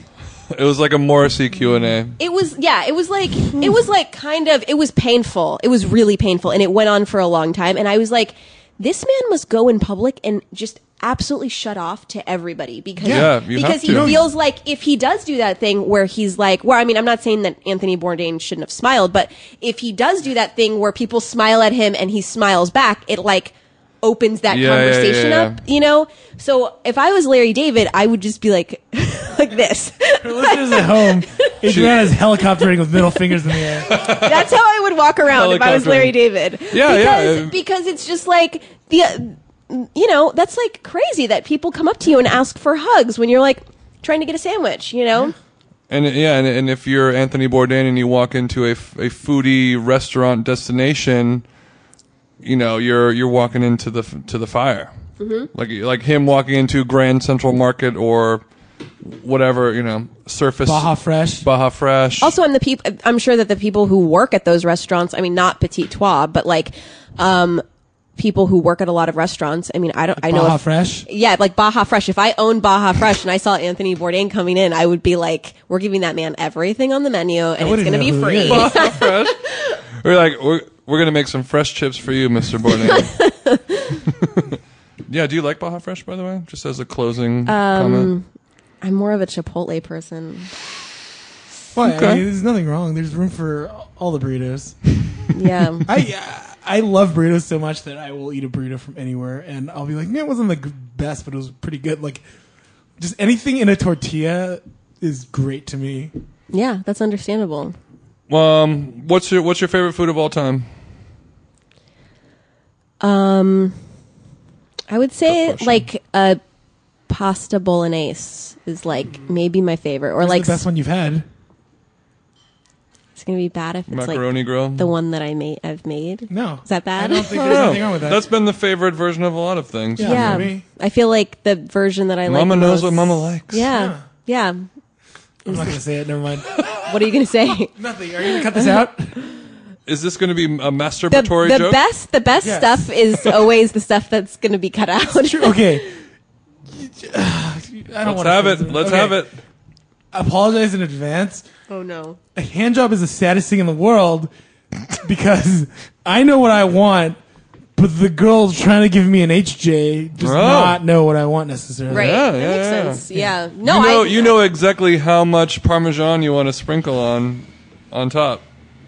It was like a Morrissey Q and A. It was, yeah, it was like, it was like kind of, it was painful. It was really painful. And it went on for a long time. And I was like, this man must go in public and just absolutely shut off to everybody because, Yeah, you because have he to. feels like if he does do that thing where he's like, well, I mean, I'm not saying that Anthony Bourdain shouldn't have smiled, but if he does do that thing where people smile at him and he smiles back, it like opens that Yeah, yeah, conversation yeah, yeah. up, you know? So if I was Larry David, I would just be like, like this. For listeners at home, Adriana's helicoptering with middle fingers in the air. That's how I would walk around if I was Helicoptering. Larry David. Yeah, because, yeah. Because it's just like the, you know, that's like crazy that people come up to you and ask for hugs when you're like trying to get a sandwich, you know? And yeah, and, and if you're Anthony Bourdain and you walk into a, f- a foodie restaurant destination, you know, you're you're walking into the f- to the fire. Mm-hmm. Like like him walking into Grand Central Market or whatever, you know, Surface Baja Fresh. Baja Fresh. Also, I'm the peop- I'm sure that the people who work at those restaurants, I mean, not Petit Trois, but like, um, people who work at a lot of restaurants. I mean, I don't, I know. Baja if- Fresh. Yeah, like Baja Fresh. If I owned Baja Fresh and I saw Anthony Bourdain coming in, I would be like, we're giving that man everything on the menu and it's wouldn't going to know be who he free. is. Baja Fresh. We're like we're we're gonna make some fresh chips for you, Mister Bourdain. Yeah, do you like Baja Fresh, by the way? Just as a closing comment. I'm more of a Chipotle person. Well, Okay. I mean, there's nothing wrong. There's room for all the burritos. Yeah. I uh, I love burritos so much that I will eat a burrito from anywhere, and I'll be like, man, it wasn't the g- best, but it was pretty good. Like, just anything in a tortilla is great to me. Yeah, that's understandable. Um, what's your what's your favorite food of all time? Um, I would say Good question. like a pasta bolognese is like maybe my favorite, or What's like the best one you've had? it's gonna be bad if it's Macaroni like grill. the one that I made. I've made. No. Is that bad? I don't think I there's don't anything know. wrong with that. That's been the favorite version of a lot of things. Yeah. Yeah, maybe. I feel like the version that I like. Mama knows most- what Mama likes. Yeah, yeah. I'm not going to say it. Never mind. What are you gonna say? Nothing. Are you going to cut this out? Is this going to be a The, masturbatory the joke? best, the best Yes. stuff is always the stuff that's gonna be cut out. True. Okay. I don't Let's want have it. Let's have it. Apologize in advance. Oh no. A hand job is the saddest thing in the world because I know what I want, but the girl trying to give me an H J does Oh. not know what I want necessarily. Right. Yeah, that yeah, makes yeah. sense. Yeah. No, you know, I. you know exactly how much Parmesan you want to sprinkle on, on top.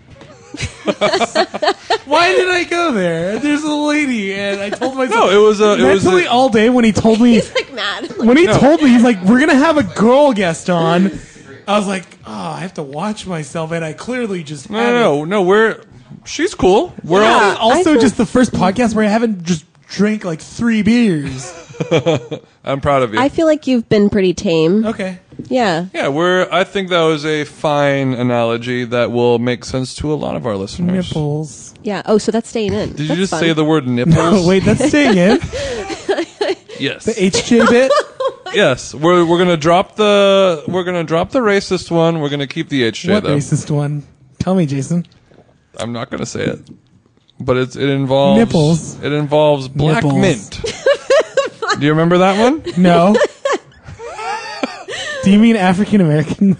Why did I go there? There's a lady, and I told myself. No, it was a. It was mentally a, all day when he told me. He's like mad. When he No. told me, he's like, "We're gonna have a girl guest on." I was like, "Oh, I have to watch myself," and I clearly just no, haven't. no, no, no. We're. She's cool. We're This all. is also I feel- just the first podcast where I haven't just drank like three beers. I'm proud of you. I feel like you've been pretty tame. Okay. Yeah. yeah, we're. I think that was a fine analogy that will make sense to a lot of our listeners. Nipples. Yeah. Oh, so that's staying in. Did you That's just fun. say the word nipples? Oh, wait, that's staying in. Yes. The H J bit. Yes. We're we're gonna drop the we're gonna drop the racist one. We're gonna keep the H J What though. racist one? Tell me, Jason. I'm not gonna say it, but it's it involves Nipples. It involves black Nipples. mint. Do you remember that one? No. Do you mean African American?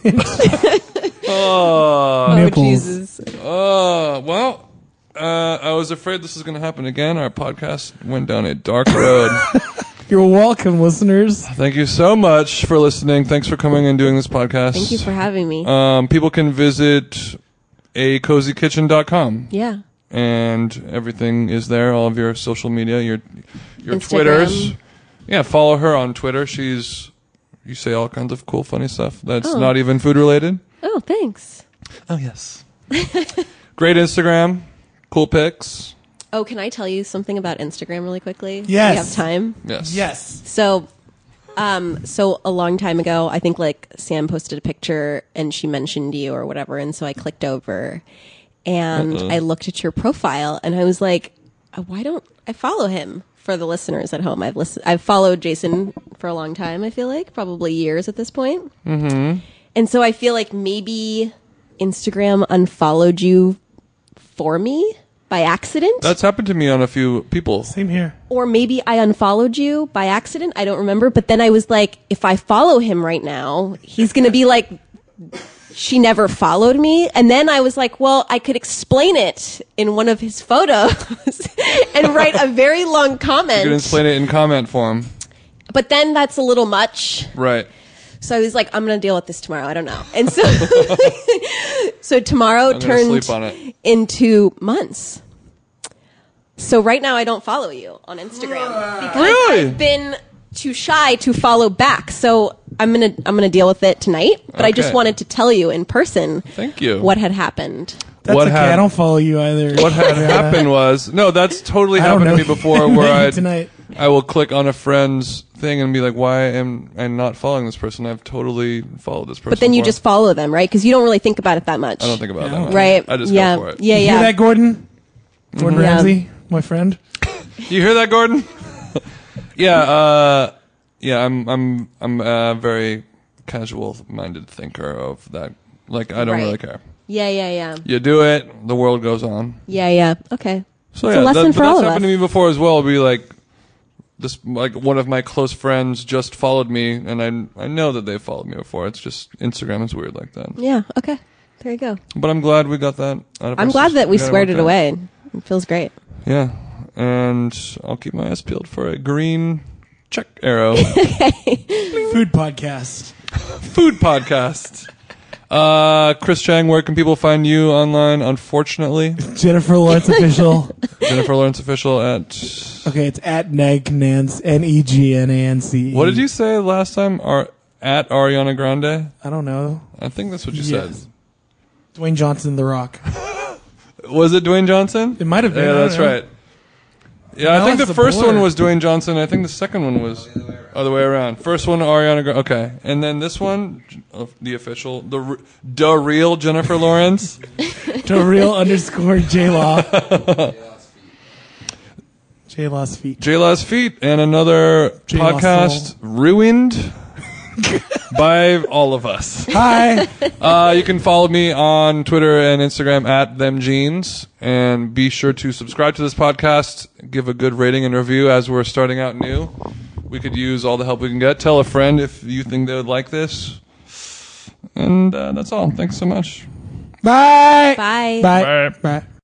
Oh, Oh, Nipples. Jesus. oh, well. Uh, I was afraid this was going to happen again. Our podcast went down a dark road. You're welcome, listeners. Thank you so much for listening. Thanks for coming and doing this podcast. Thank you for having me. Um, people can visit a cozy kitchen dot com. yeah. And everything is there. All of your social media, your your Instagram. Twitters. Yeah, follow her on Twitter. She's you say all kinds of cool, funny stuff that's Oh. not even food related. Oh, thanks. Oh yes. Great Instagram, cool pics. Oh, can I tell you something about Instagram really quickly? Yes. Do we have time? Yes. Yes. So, um, so a long time ago, I think like Sam posted a picture and she mentioned you or whatever, and so I clicked over and Uh-oh. I looked at your profile and I was like, "Uh, why don't I follow him? For the listeners at home, I've listened, I've followed Jason for a long time. I feel like probably years at this point. Mm-hmm. And so I feel like maybe Instagram unfollowed you for me by accident. That's happened to me on a few people. Same here. Or maybe I unfollowed you by accident. I don't remember. But then I was like, if I follow him right now, he's going to be like she never followed me. And then I was like, well, I could explain it in one of his photos and write a very long comment. You can explain it in comment form. But then that's a little much. Right. So I was like, I'm going to deal with this tomorrow. I don't know. And so, so tomorrow I'm gonna turned sleep on it. into months. So right now I don't follow you on Instagram because Really? I've been too shy to follow back. So I'm gonna I'm gonna deal with it tonight. But I just Okay. wanted to tell you in person. Thank you. What had happened. That's What okay. had- I don't follow you either. What had happened was no, that's totally I don't happened to know. me before. Where I Tonight. I will click on a friend's thing and be like, why am I not following this person? I've totally followed this person. But then you before. just follow them, right? Because you don't really think about it that much. I don't think about Yeah. that much. Right? I just yeah. go for it. Yeah, You yeah. hear that, Gordon? Gordon Yeah. Ramsay, my friend. You hear that, Gordon? yeah, uh, yeah. I'm, I'm, I'm a very casual-minded thinker of that. Like, I don't Right. really care. Yeah, yeah, yeah. You do it, the world goes on. Yeah, yeah. Okay. So It's yeah, a lesson that, for but all that's of happened us. to me before as well. Be like, this, like one of my close friends just followed me, and I, I know that they followed me before. It's just Instagram is weird like that. Yeah, okay. There you go. But I'm glad we got that out of I'm our glad system. that we got squared it worked out. away. It feels great. Yeah, and I'll keep my eyes peeled for a green check arrow. Food podcast. Food podcast. Uh, Chris Chang, where can people find you online? Unfortunately, Jennifer Lawrence official. Jennifer Lawrence official at. Okay, it's at Neg Nance, N E G N A N C E. What did you say last time? Ar- at Ariana Grande. I don't know. I think that's what you Yes. said. Dwayne Johnson, The Rock. Was it Dwayne Johnson? It might have been. Yeah, I don't that's know. right. Yeah, I Now think it's the the first blur. one was Dwayne Johnson. I think the second one was other way around. First one, Ariana Grande. Okay, and then this one, uh, the official, the r- the real Jennifer Lawrence. The real underscore J Law. J Law's feet. J Law's Feet, and another J Law's podcast Soul. ruined by all of us. Hi. Uh, you can follow me on Twitter and Instagram at them jeans, and be sure to subscribe to this podcast. Give a good rating and review as we're starting out new. We could use all the help we can get. Tell a friend if you think they would like this, and uh, that's all. Thanks so much. Bye. Bye. Bye. Bye. Bye.